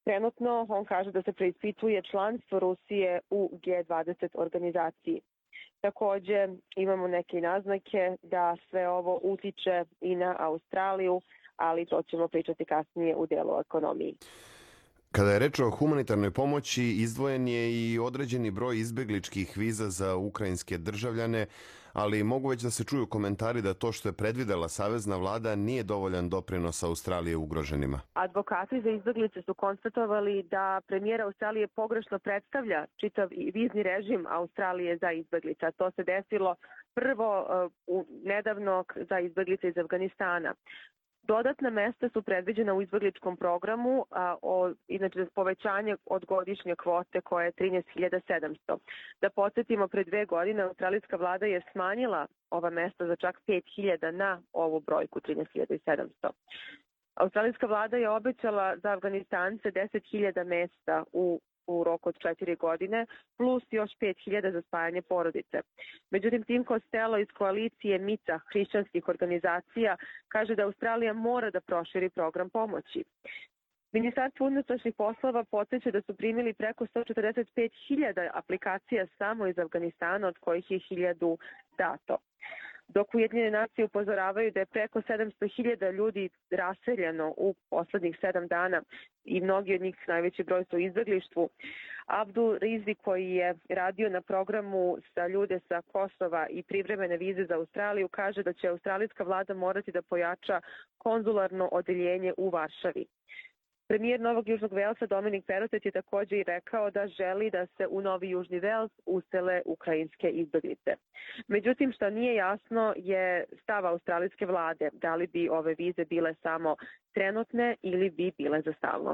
Trenutno on kaže da se preispituje članstvo Rusije u G dvadeset organizaciji. Takođe imamo neke naznake da sve ovo utiče i na Australiju, ali to ćemo pričati kasnije u delu o ekonomiji. Kada je reč o humanitarnoj pomoći, izdvojen je i određeni broj izbegličkih viza za ukrajinske državljane, ali mogu već da se čuju komentari da to što je predvidela savezna vlada nije dovoljan doprinos Australije ugroženima. Advokati za izbeglice su konstatovali da premijer Australije pogrešno predstavlja čitav vizni režim Australije za izbeglice. To se desilo prvo uh, nedavno za izbeglice iz Afganistana. Dodatna mesta su predviđena u izbegličkom programu, a, o, inače povećanje od godišnje kvote koje je trinaest hiljada sedamsto. Da podsjetimo, pre dve godine australijska vlada je smanjila ova mesta za čak pet hiljada na ovu brojku trinaest hiljada sedamsto. Australijska vlada je obećala za Afganistance deset hiljada mesta u u roku od četiri godine, plus još pet hiljada za spajanje porodice. Međutim, Tim Costello iz koalicije M I C A hrišćanskih organizacija kaže da Australija mora da proširi program pomoći. Ministarstvo unutrašnjih poslova podsjeća da su primili preko sto četrdeset pet hiljada aplikacija samo iz Afganistana, od kojih je hiljadu dato. Dok Ujedinjene nacije upozoravaju da je preko sedamsto hiljada ljudi raseljeno u poslednjih sedam dana i mnogi od njih, najveći broj, su u izbeglištvu. Abdul Rizi, koji je radio na programu za ljude sa Kosova i privremene vize za Australiju, kaže da će australijska vlada morati da pojača konzularno odeljenje u Varšavi. Premijer Novog Južnog Velsa Dominik Perrottet je također i rekao da želi da se u Novi Južni Vels usele ukrajinske izbeglice. Međutim, što nije jasno je stav australijske vlade, da li bi ove vize bile samo trenutne ili bi bile za stalno.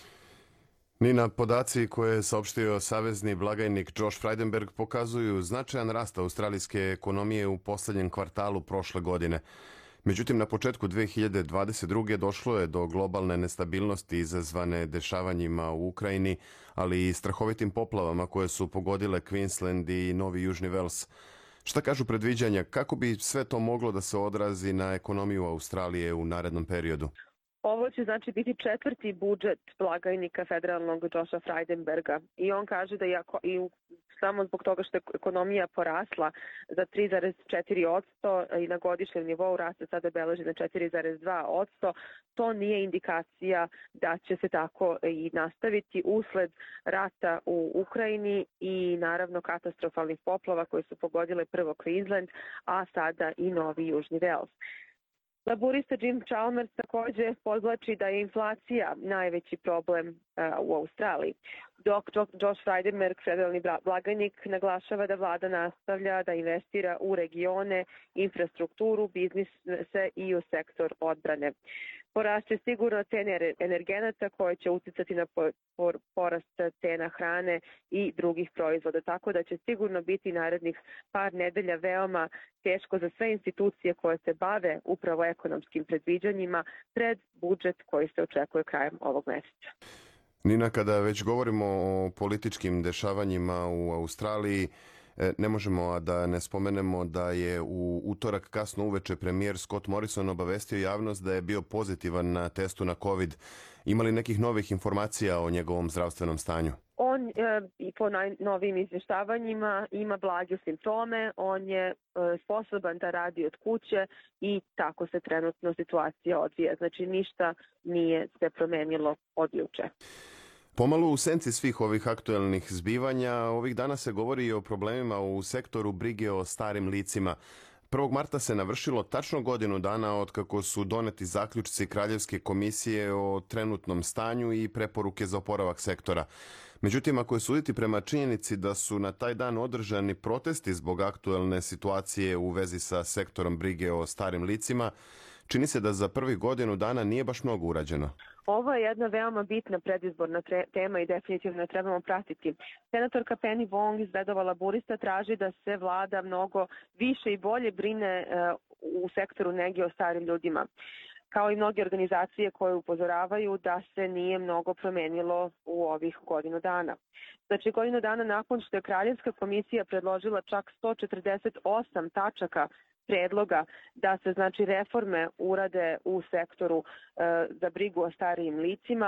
Nina, podaci koje je saopštio savezni blagajnik Josh Frydenberg pokazuju značajan rast australijske ekonomije u poslednjem kvartalu prošle godine. Međutim, na početku dve hiljade dvadeset druge. došlo je do globalne nestabilnosti izazvane dešavanjima u Ukrajini, ali i strahovitim poplavama koje su pogodile Queensland i Novi Južni Vels. Šta kažu predviđanja, kako bi sve to moglo da se odrazi na ekonomiju Australije u narednom periodu? Ovo će znači biti četvrti budžet blagajnika federalnog Josha Frydenberga i on kaže da jako, i samo zbog toga što je ekonomija porasla za tri zarez četiri posto i na godišnjem nivou raste sada beleži na četiri zarez dva posto, to nije indikacija da će se tako i nastaviti usled rata u Ukrajini i naravno katastrofalnih poplava koje su pogodile prvo Queensland, a sada i Novi Južni Vels. Laburista Jim Chalmers također podvlači da je inflacija najveći problem uh, u Australiji. Dok Josh Frydenberg, federalni blagajnik, naglašava da vlada nastavlja da investira u regione, infrastrukturu, biznise i u sektor odbrane. Porast će sigurno cene energenata koje će uticati na porast cena hrane i drugih proizvoda, tako da će sigurno biti narednih par nedelja veoma teško za sve institucije koje se bave upravo ekonomskim predviđanjima pred budžet koji se očekuje krajem ovog meseca. Nina, kada već govorimo o političkim dešavanjima u Australiji, ne možemo a da ne spomenemo da je u utorak kasno uveče premijer Scott Morrison obavestio javnost da je bio pozitivan na testu na COVID. Ima li nekih novih informacija o njegovom zdravstvenom stanju? On i po najnovijim izvještavanjima ima blage simptome, on je sposoban da radi od kuće i tako se trenutno situacija odvija. Znači ništa nije se promenilo od juče. Pomalo u senci svih ovih aktuelnih zbivanja, ovih dana se govori i o problemima u sektoru brige o starim licima. prvog marta se navršilo tačno godinu dana od kako su doneti zaključci Kraljevske komisije o trenutnom stanju i preporuke za oporavak sektora. Međutim, ako je suditi prema činjenici da su na taj dan održani protesti zbog aktuelne situacije u vezi sa sektorom brige o starim licima, čini se da za prvih godinu dana nije baš mnogo urađeno. Ovo je jedna veoma bitna predizborna tema i definitivno je trebamo pratiti. Senatorka Penny Wong iz redova laburista traži da se vlada mnogo više i bolje brine u sektoru nege o starim ljudima, kao i mnoge organizacije koje upozoravaju da se nije mnogo promenilo u ovih godinu dana. Znači, godinu dana nakon što je Kraljevska komisija predložila čak sto četrdeset osam tačaka predloga da se znači reforme urade u sektoru e, za brigu o starijim licima,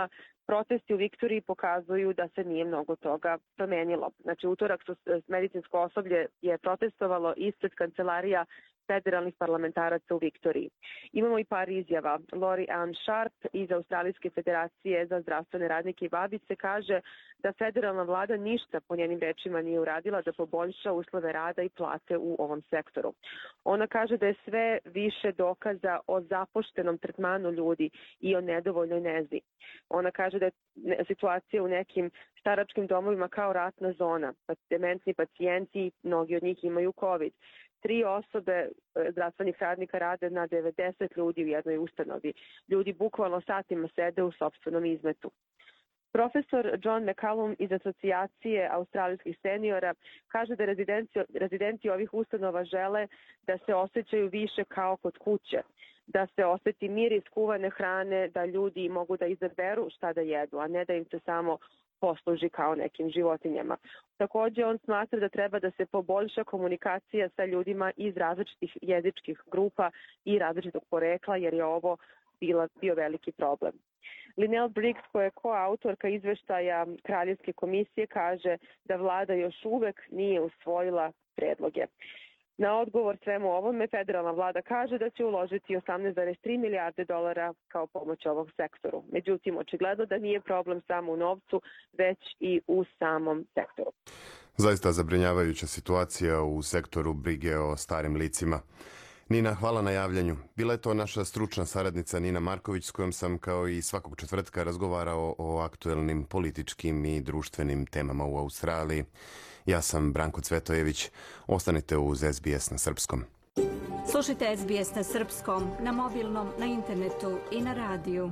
Protesti u Viktoriji pokazuju da se nije mnogo toga promenilo. Znači, utorak su medicinsko osoblje je protestovalo ispred kancelarija federalnih parlamentaraca u Viktoriji. Imamo i par izjava. Lori Ann Sharp iz Australijske federacije za zdravstvene radnike i babice kaže da federalna vlada ništa po njenim rečima nije uradila da poboljša uslove rada i plate u ovom sektoru. Ona kaže da je sve više dokaza o zapoštenom tretmanu ljudi i o nedovoljnoj nezi. Ona kaže da je situacija u nekim staračkim domovima kao ratna zona. Dementni pacijenti, mnogi od njih imaju COVID. Tri osobe zdravstvenih radnika rade na devedeset ljudi u jednoj ustanovi. Ljudi bukvalno satima sede u sopstvenom izmetu. Profesor John McCallum iz Asocijacije australijskih seniora kaže da rezidenti, rezidenti ovih ustanova žele da se osjećaju više kao kod kuće, da se osjeti miris kuvane hrane, da ljudi mogu da izaberu šta da jedu, a ne da im se samo posluži kao nekim životinjama. Također on smatra da treba da se poboljša komunikacija sa ljudima iz različitih jezičkih grupa i različitog porekla, jer je ovo bila, bio veliki problem. Linnell Briggs, koja je koautorka izveštaja Kraljevske komisije, kaže da vlada još uvek nije usvojila predloge. Na odgovor svemu ovome, federalna vlada kaže da će uložiti osamnaest zarez tri milijarde dolara kao pomoć ovom sektoru. Međutim, očigledno da nije problem samo u novcu, već i u samom sektoru. Zaista zabrinjavajuća situacija u sektoru brige o starim licima. Nina, hvala na javljanju. Bila je to naša stručna saradnica Nina Marković, s kojom sam kao i svakog četvrtka razgovarao o aktuelnim političkim i društvenim temama u Australiji. Ja sam Branko Cvetojević. Ostanite uz S B S na srpskom. Slušajte S B S na srpskom, na mobilnom, na internetu i na radiju.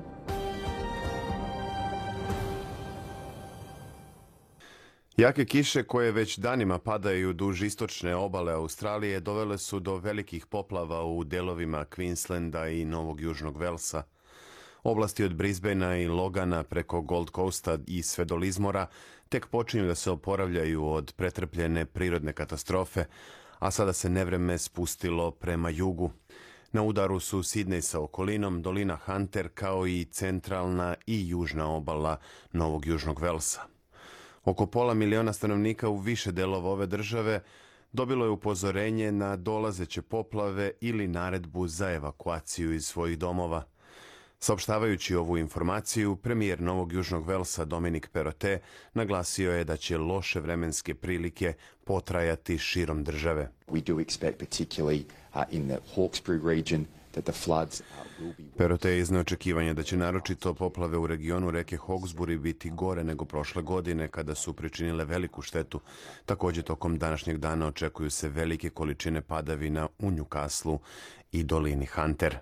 Jake kiše koje već danima padaju duž istočne obale Australije dovele su do velikih poplava u delovima Queenslanda i Novog Južnog Velsa. Oblasti od Brisbanea i Logana preko Gold Coasta i sve do Lismora tek počinju da se oporavljaju od pretrpljene prirodne katastrofe, a sada se nevreme spustilo prema jugu. Na udaru su Sydney sa okolinom, dolina Hunter kao i centralna i južna obala Novog Južnog Velsa. Oko pola miliona stanovnika u više delova ove države dobilo je upozorenje na dolazeće poplave ili naredbu za evakuaciju iz svojih domova. Saopštavajući ovu informaciju, premijer Novog Južnog Velsa Dominic Perrottet naglasio je da će loše vremenske prilike potrajati širom države. We do expect particularly uh, in the Hawkesbury region that the floods uh, will be... Perrottet je izneo očekivanje da će naročito poplave u regionu reke Hawkesbury biti gore nego prošle godine kada su pričinile veliku štetu. Također tokom današnjeg dana očekuju se velike količine padavina u Newcastlu i dolini Hunter.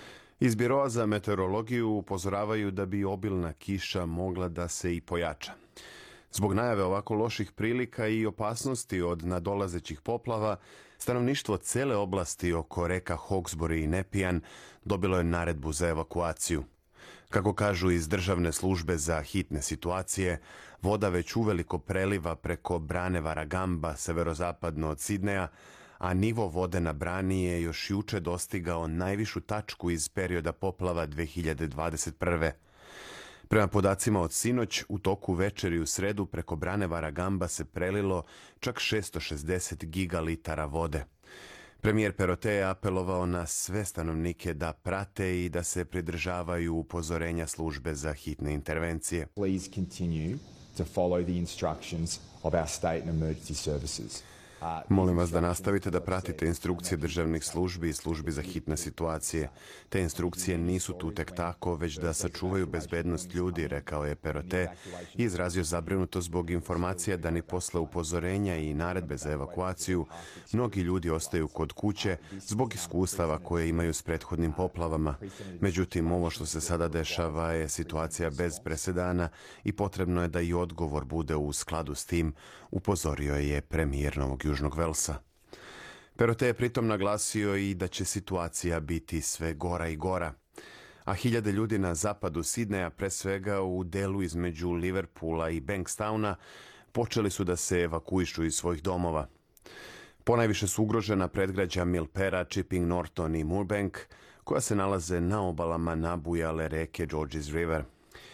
Iz Biroa za meteorologiju upozoravaju da bi obilna kiša mogla da se i pojača. Zbog najave ovako loših prilika i opasnosti od nadolazećih poplava, stanovništvo cele oblasti oko reka Hawkesbury i Nepean dobilo je naredbu za evakuaciju. Kako kažu iz državne službe za hitne situacije, voda već uveliko preliva preko brane Warragamba severozapadno od Sidneja, a nivo vode na brani je još juče dostigao najvišu tačku iz perioda poplava dve hiljade dvadeset prve. Prema podacima od sinoć, u toku večeri u sredu preko brane Warragamba se prelilo čak šesto šezdeset gigalitara vode. Premijer Perrottet je apelovao na sve stanovnike da prate i da se pridržavaju upozorenja službe za hitne intervencije. Please continue to follow the instructions of our state and emergency services. Molim vas da nastavite da pratite instrukcije državnih službi i službi za hitne situacije. Te instrukcije nisu tu tek tako, već da sačuvaju bezbednost ljudi, rekao je Perrottet i izrazio zabrinutost zbog informacija da ni posle upozorenja i naredbe za evakuaciju mnogi ljudi ostaju kod kuće zbog iskustava koje imaju s prethodnim poplavama. Međutim, ovo što se sada dešava je situacija bez presedana i potrebno je da i odgovor bude u skladu s tim, upozorio je premijer Novog Južnog Velsa. Perrottet je pritom naglasio i da će situacija biti sve gora i gora. A hiljade ljudi na zapadu Sidneja, pre svega u delu između Liverpoola i Bankstowna, počeli su da se evakuišu iz svojih domova. Ponajviše su ugrožena predgrađa Milpera, Chipping Norton i Moorebank, koja se nalaze na obalama nabujale reke Georges River.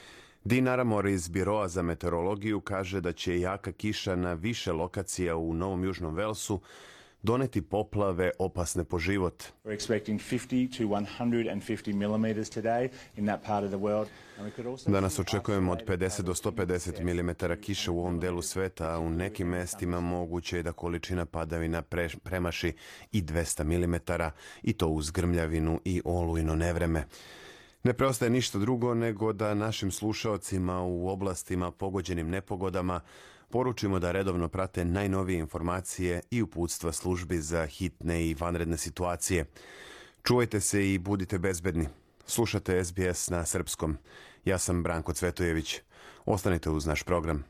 Dinara Mor iz Biroa za meteorologiju kaže da će jaka kiša na više lokacija u Novom Južnom Velsu doneti poplave opasne po život. We're expecting fifty to one hundred fifty millimeters today in that part of the world. Danas očekujemo od pedeset do sto pedeset milimetara kiše u ovom delu sveta, a u nekim mestima moguće je da količina padavina pre, premaši i dvesta milimetara, i to uz grmljavinu i olujno nevreme. Ne preostaje ništa drugo nego da našim slušaocima u oblastima pogođenim nepogodama poručimo da redovno prate najnovije informacije i uputstva službi za hitne i vanredne situacije. Čuvajte se i budite bezbedni. Slušate S B S na srpskom. Ja sam Branko Cvetojević. Ostanite uz naš program.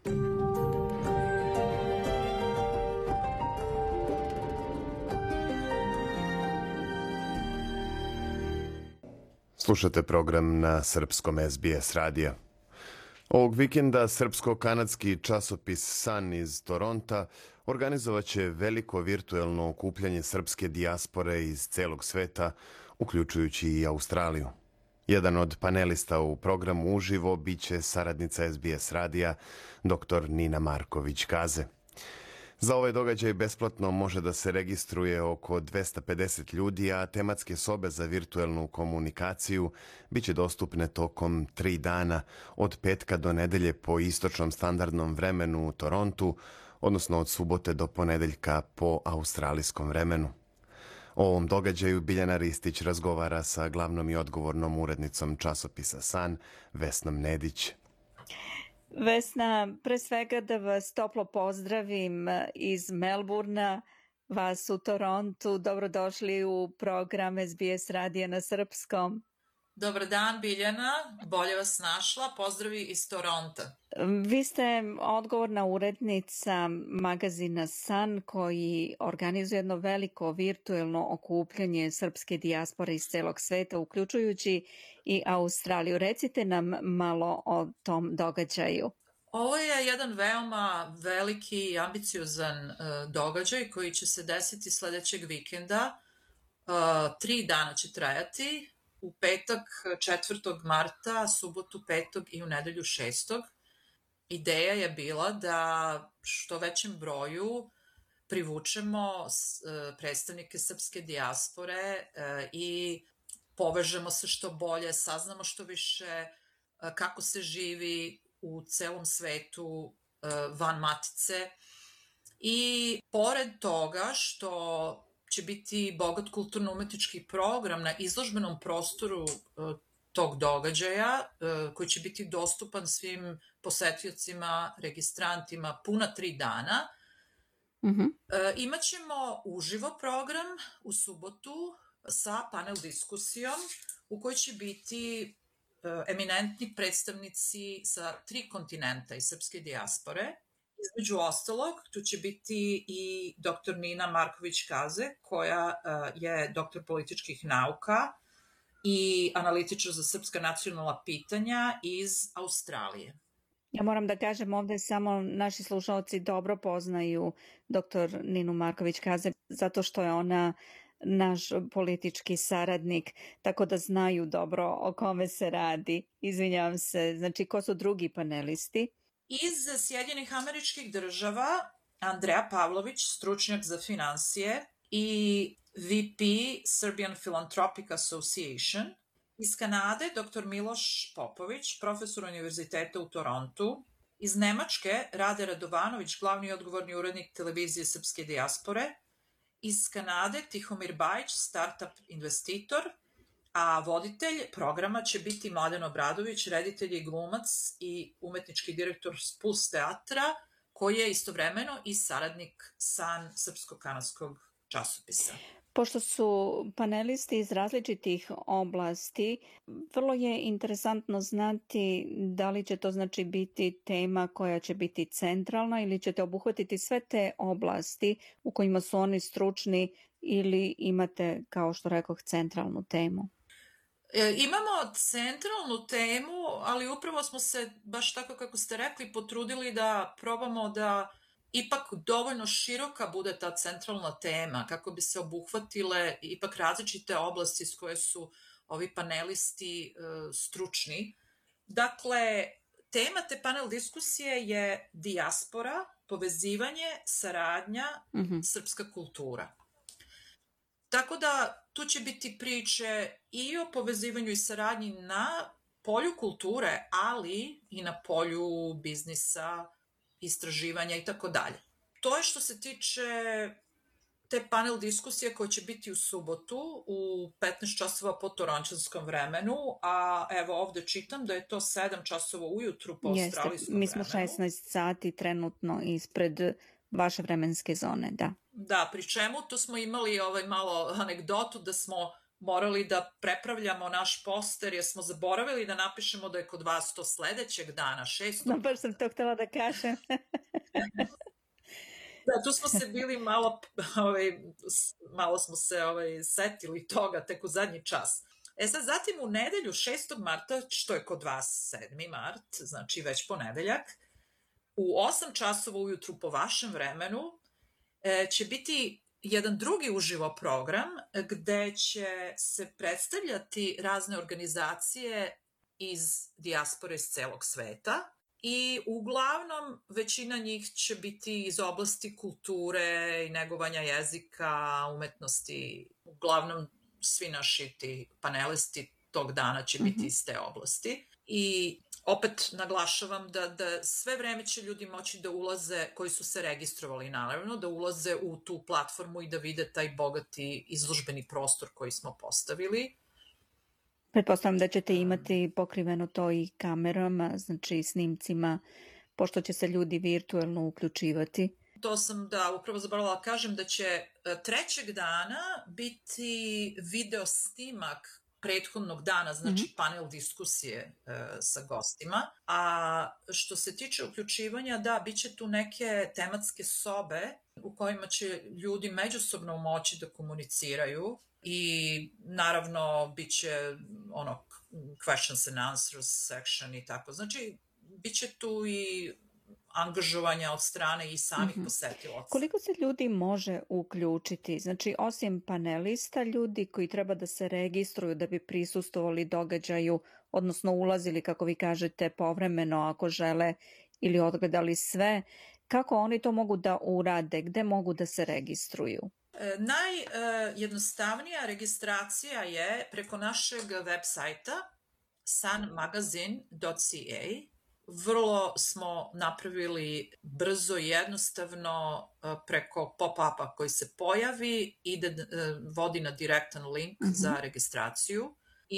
Slušate program na srpskom S B S radija. Ovog vikenda srpsko-kanadski časopis Sun iz Toronta organizovaće veliko virtuelno okupljanje srpske dijaspore iz celog sveta, uključujući i Australiju. Jedan od panelista u programu uživo biće saradnica S B S radija, doktor Nina Marković-Kaze. Za ovaj događaj besplatno može da se registruje oko dvesta pedeset ljudi, a tematske sobe za virtuelnu komunikaciju biće dostupne tokom tri dana, od petka do nedelje po istočnom standardnom vremenu u Torontu, odnosno od subote do ponedeljka po australijskom vremenu. O ovom događaju Biljana Ristić razgovara sa glavnom i odgovornom urednicom časopisa Sun, Vesnom Nedić. Vesna, pre svega da vas toplo pozdravim iz Melburna, vas u Torontu. Dobrodošli u program S B S radija na srpskom. Dobar dan, Biljana. Bolje vas našla. Pozdravi iz Toronta. Vi ste odgovorna urednica magazina Sun, koji organizuje jedno veliko virtuelno okupljanje srpske dijaspore iz celog sveta, uključujući i Australiju. Recite nam malo o tom događaju. Ovo je jedan veoma veliki i ambiciozan uh, događaj koji će se desiti sledećeg vikenda. Uh, tri dana će trajati. U petak četvrtog marta, subotu petog i u nedelju šestog. Ideja je bila da što većem broju privučemo predstavnike srpske dijaspore i povežemo se što bolje, saznamo što više kako se živi u celom svetu van matice. I pored toga što će biti bogat kulturno-umetnički program na izložbenom prostoru tog događaja, koji će biti dostupan svim posetiocima, registrantima puna tri dana. Mm-hmm. Imaćemo uživo program u subotu sa panel diskusijom u kojoj će biti eminentni predstavnici sa tri kontinenta iz srpske dijaspore. Između ostalog, tu će biti i doktor Nina Marković-Kaze, koja uh, je doktor političkih nauka i analitičar za srpska nacionalna pitanja iz Australije. Ja moram da kažem, ovde samo naši slušalci dobro poznaju doktor Ninu Marković-Kaze, zato što je ona naš politički saradnik, tako da znaju dobro o kome se radi. Izvinjavam se, znači ko su drugi panelisti? Iz Sjedinjenih Američkih Država Andreja Pavlović, stručnjak za finansije i V P Serbian Philanthropic Association. Iz Kanade doktor Miloš Popović, profesor univerziteta u Torontu. Iz Nemačke Rade Radovanović, glavni i odgovorni urednik televizije srpske dijaspore. Iz Kanade Tihomir Bajić, startup investitor. A voditelj programa će biti Mladen Obradović, reditelj i glumac i umetnički direktor Puls teatra, koji je istovremeno i saradnik Sun srpsko-kanadskog časopisa. Pošto su panelisti iz različitih oblasti, vrlo je interesantno znati da li će to znači biti tema koja će biti centralna ili ćete obuhvatiti sve te oblasti u kojima su oni stručni ili imate, kao što rekoh, centralnu temu. Imamo centralnu temu, ali upravo smo se, baš tako kako ste rekli, potrudili da probamo da ipak dovoljno široka bude ta centralna tema, kako bi se obuhvatile ipak različite oblasti s koje su ovi panelisti e, stručni. Dakle, tema te panel diskusije je dijaspora, povezivanje, saradnja, Mhm. srpska kultura. Tako da tu će biti priče i o povezivanju i saradnji na polju kulture, ali i na polju biznisa, istraživanja i tako dalje. To je što se tiče te panel diskusije koja će biti u subotu u petnaest časova po torončanskom vremenu, a evo ovde čitam da je to sedam časova ujutru po Jeste, australijskom mi smo vremenu. šesnaest sati trenutno ispred vaše vremenske zone, da. Da, pri čemu tu smo imali ovaj malo anegdotu da smo morali da prepravljamo naš poster jer smo zaboravili da napišemo da je kod vas to sledećeg dana, šestog. No, baš sam to htjela da kažem. Da, tu smo se bili malo, ovaj, malo smo se ovaj, setili toga tek u zadnji čas. E sad, zatim u nedelju šestog marta, što je kod vas sedmi mart, znači već ponedeljak, u osam časova ujutru po vašem vremenu e, će biti jedan drugi uživo program gde će se predstavljati razne organizacije iz dijaspore iz celog sveta. I uglavnom većina njih će biti iz oblasti kulture i negovanja jezika, umetnosti. Uglavnom svi naši ti panelisti tog dana će biti Mhm. iz te oblasti. I opet naglašavam da, da sve vreme će ljudi moći da ulaze, koji su se registrovali naravno, da ulaze u tu platformu i da vide taj bogati izložbeni prostor koji smo postavili. Pretpostavljam da ćete imati pokriveno to i kamerama, znači snimcima, pošto će se ljudi virtuelno uključivati. To sam, da, upravo zaboravila da kažem da će e, trećeg dana biti video snimak prethodnog dana, znači Mhm. panel diskusije e, sa gostima. A što se tiče uključivanja, da, bit će tu neke tematske sobe u kojima će ljudi međusobno moći da komuniciraju i naravno bit će ono questions and answers section i tako. Znači, bit će tu i angažovanja od strane i samih Mhm. posetilaca. Koliko se ljudi može uključiti? Znači, osim panelista, ljudi koji treba da se registruju da bi prisustvovali događaju, odnosno ulazili, kako vi kažete, povremeno ako žele ili odgledali sve, kako oni to mogu da urade? Gde mogu da se registruju? E, Najjednostavnija registracija je preko našeg web sajta sun magazine dot c a. Vrlo smo napravili brzo i jednostavno e, preko pop-upa koji se pojavi, ide, e, vodi na direktan link Mhm. za registraciju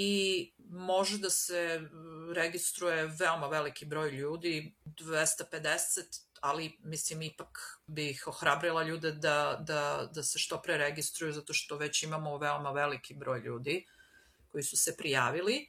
i može da se registruje veoma veliki broj ljudi, dvesta pedeset, ali mislim ipak bih ohrabrila ljude da, da, da se što pre registruju zato što već imamo veoma veliki broj ljudi koji su se prijavili.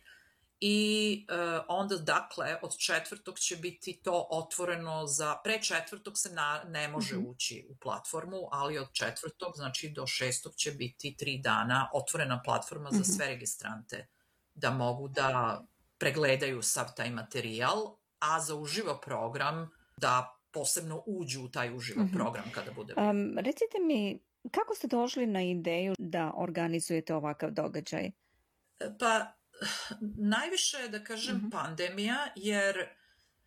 I e, onda, dakle, od četvrtog će biti to otvoreno za... Pre četvrtog se na, ne može Mhm. ući u platformu, ali od četvrtog, znači do šestog će biti tri dana otvorena platforma za Mhm. sve registrante da mogu da pregledaju sav taj materijal, a za uživo program da posebno uđu u taj uživo Mhm. program kada bude. Um, recite mi, kako ste došli na ideju da organizujete ovakav događaj? Pa, najviše je, da kažem, Mhm. pandemija, jer e,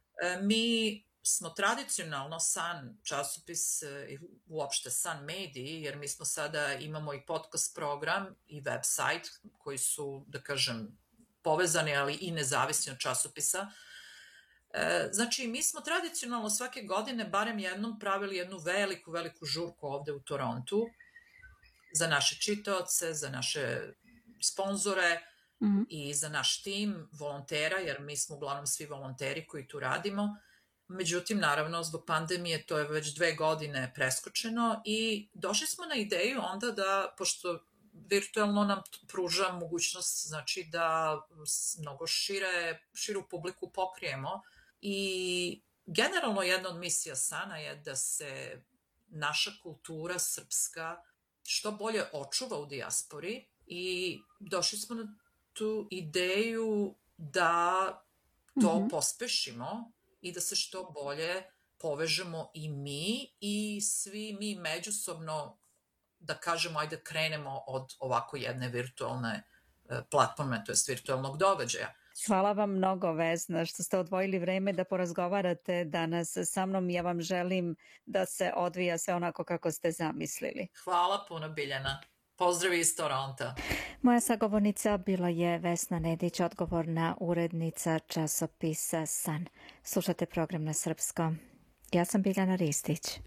mi smo tradicionalno Sun časopis e, i uopšte Sun mediji, jer mi smo sada, imamo i podcast program i website koji su, da kažem, povezani, ali i nezavisni od časopisa. E, Znači, mi smo tradicionalno svake godine barem jednom pravili jednu veliku, veliku žurku ovde u Torontu za naše čitaoce, za naše sponzore Mhm. i za naš tim volontera, jer mi smo uglavnom svi volonteri koji tu radimo. Međutim, naravno, zbog pandemije to je već dve godine preskočeno i došli smo na ideju onda da, pošto virtualno nam t- pruža mogućnost, znači da s- mnogo šire, širu publiku pokrijemo i generalno jedna od misija Sana je da se naša kultura srpska što bolje očuva u dijaspori i došli smo na tu ideju da to Mhm. pospešimo i da se što bolje povežemo i mi i svi mi međusobno, da kažemo, ajde krenemo od ovako jedne virtualne e, platforme, to jest virtualnog događaja. Hvala vam mnogo, Vesna, što ste odvojili vreme da porazgovarate danas sa mnom. Ja vam želim da se odvija sve onako kako ste zamislili. Hvala puno, Biljana. Pozdrav iz Toronta. Moja sagovornica bila je Vesna Nedić, odgovorna urednica časopisa San. Slušate program na srpskom. Ja sam Biljana Ristić.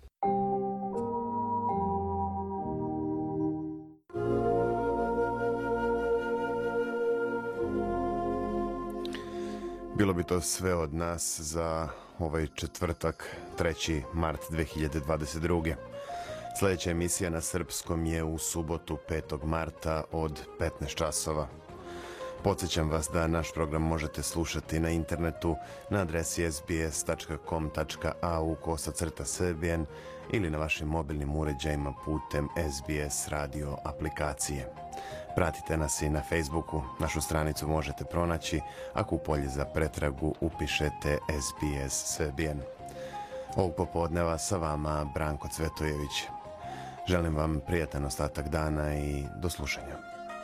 Bilo bi to sve od nas za ovaj četvrtak, treći mart dve hiljade dvadeset druge. Sljedeća emisija na srpskom je u subotu petog marta od petnaest časova. Podsjećam vas da naš program možete slušati na internetu na adresi s b s tačka com tačka a u kosacrta srbijan ili na vašim mobilnim uređajima putem S B S radio aplikacije. Pratite nas i na Facebooku, našu stranicu možete pronaći ako u polje za pretragu upišete S B S Srbijan. Ovog popodneva sa vama Branko Cvetojević. Želim vam prijatan ostatak dana i do slušanja.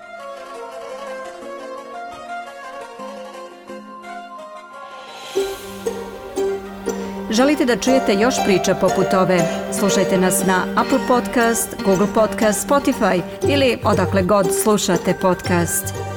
Želite da čujete još priča poput ove? Slušajte nas na Apple Podcast, Google Podcast, Spotify ili odakle god slušate podcast.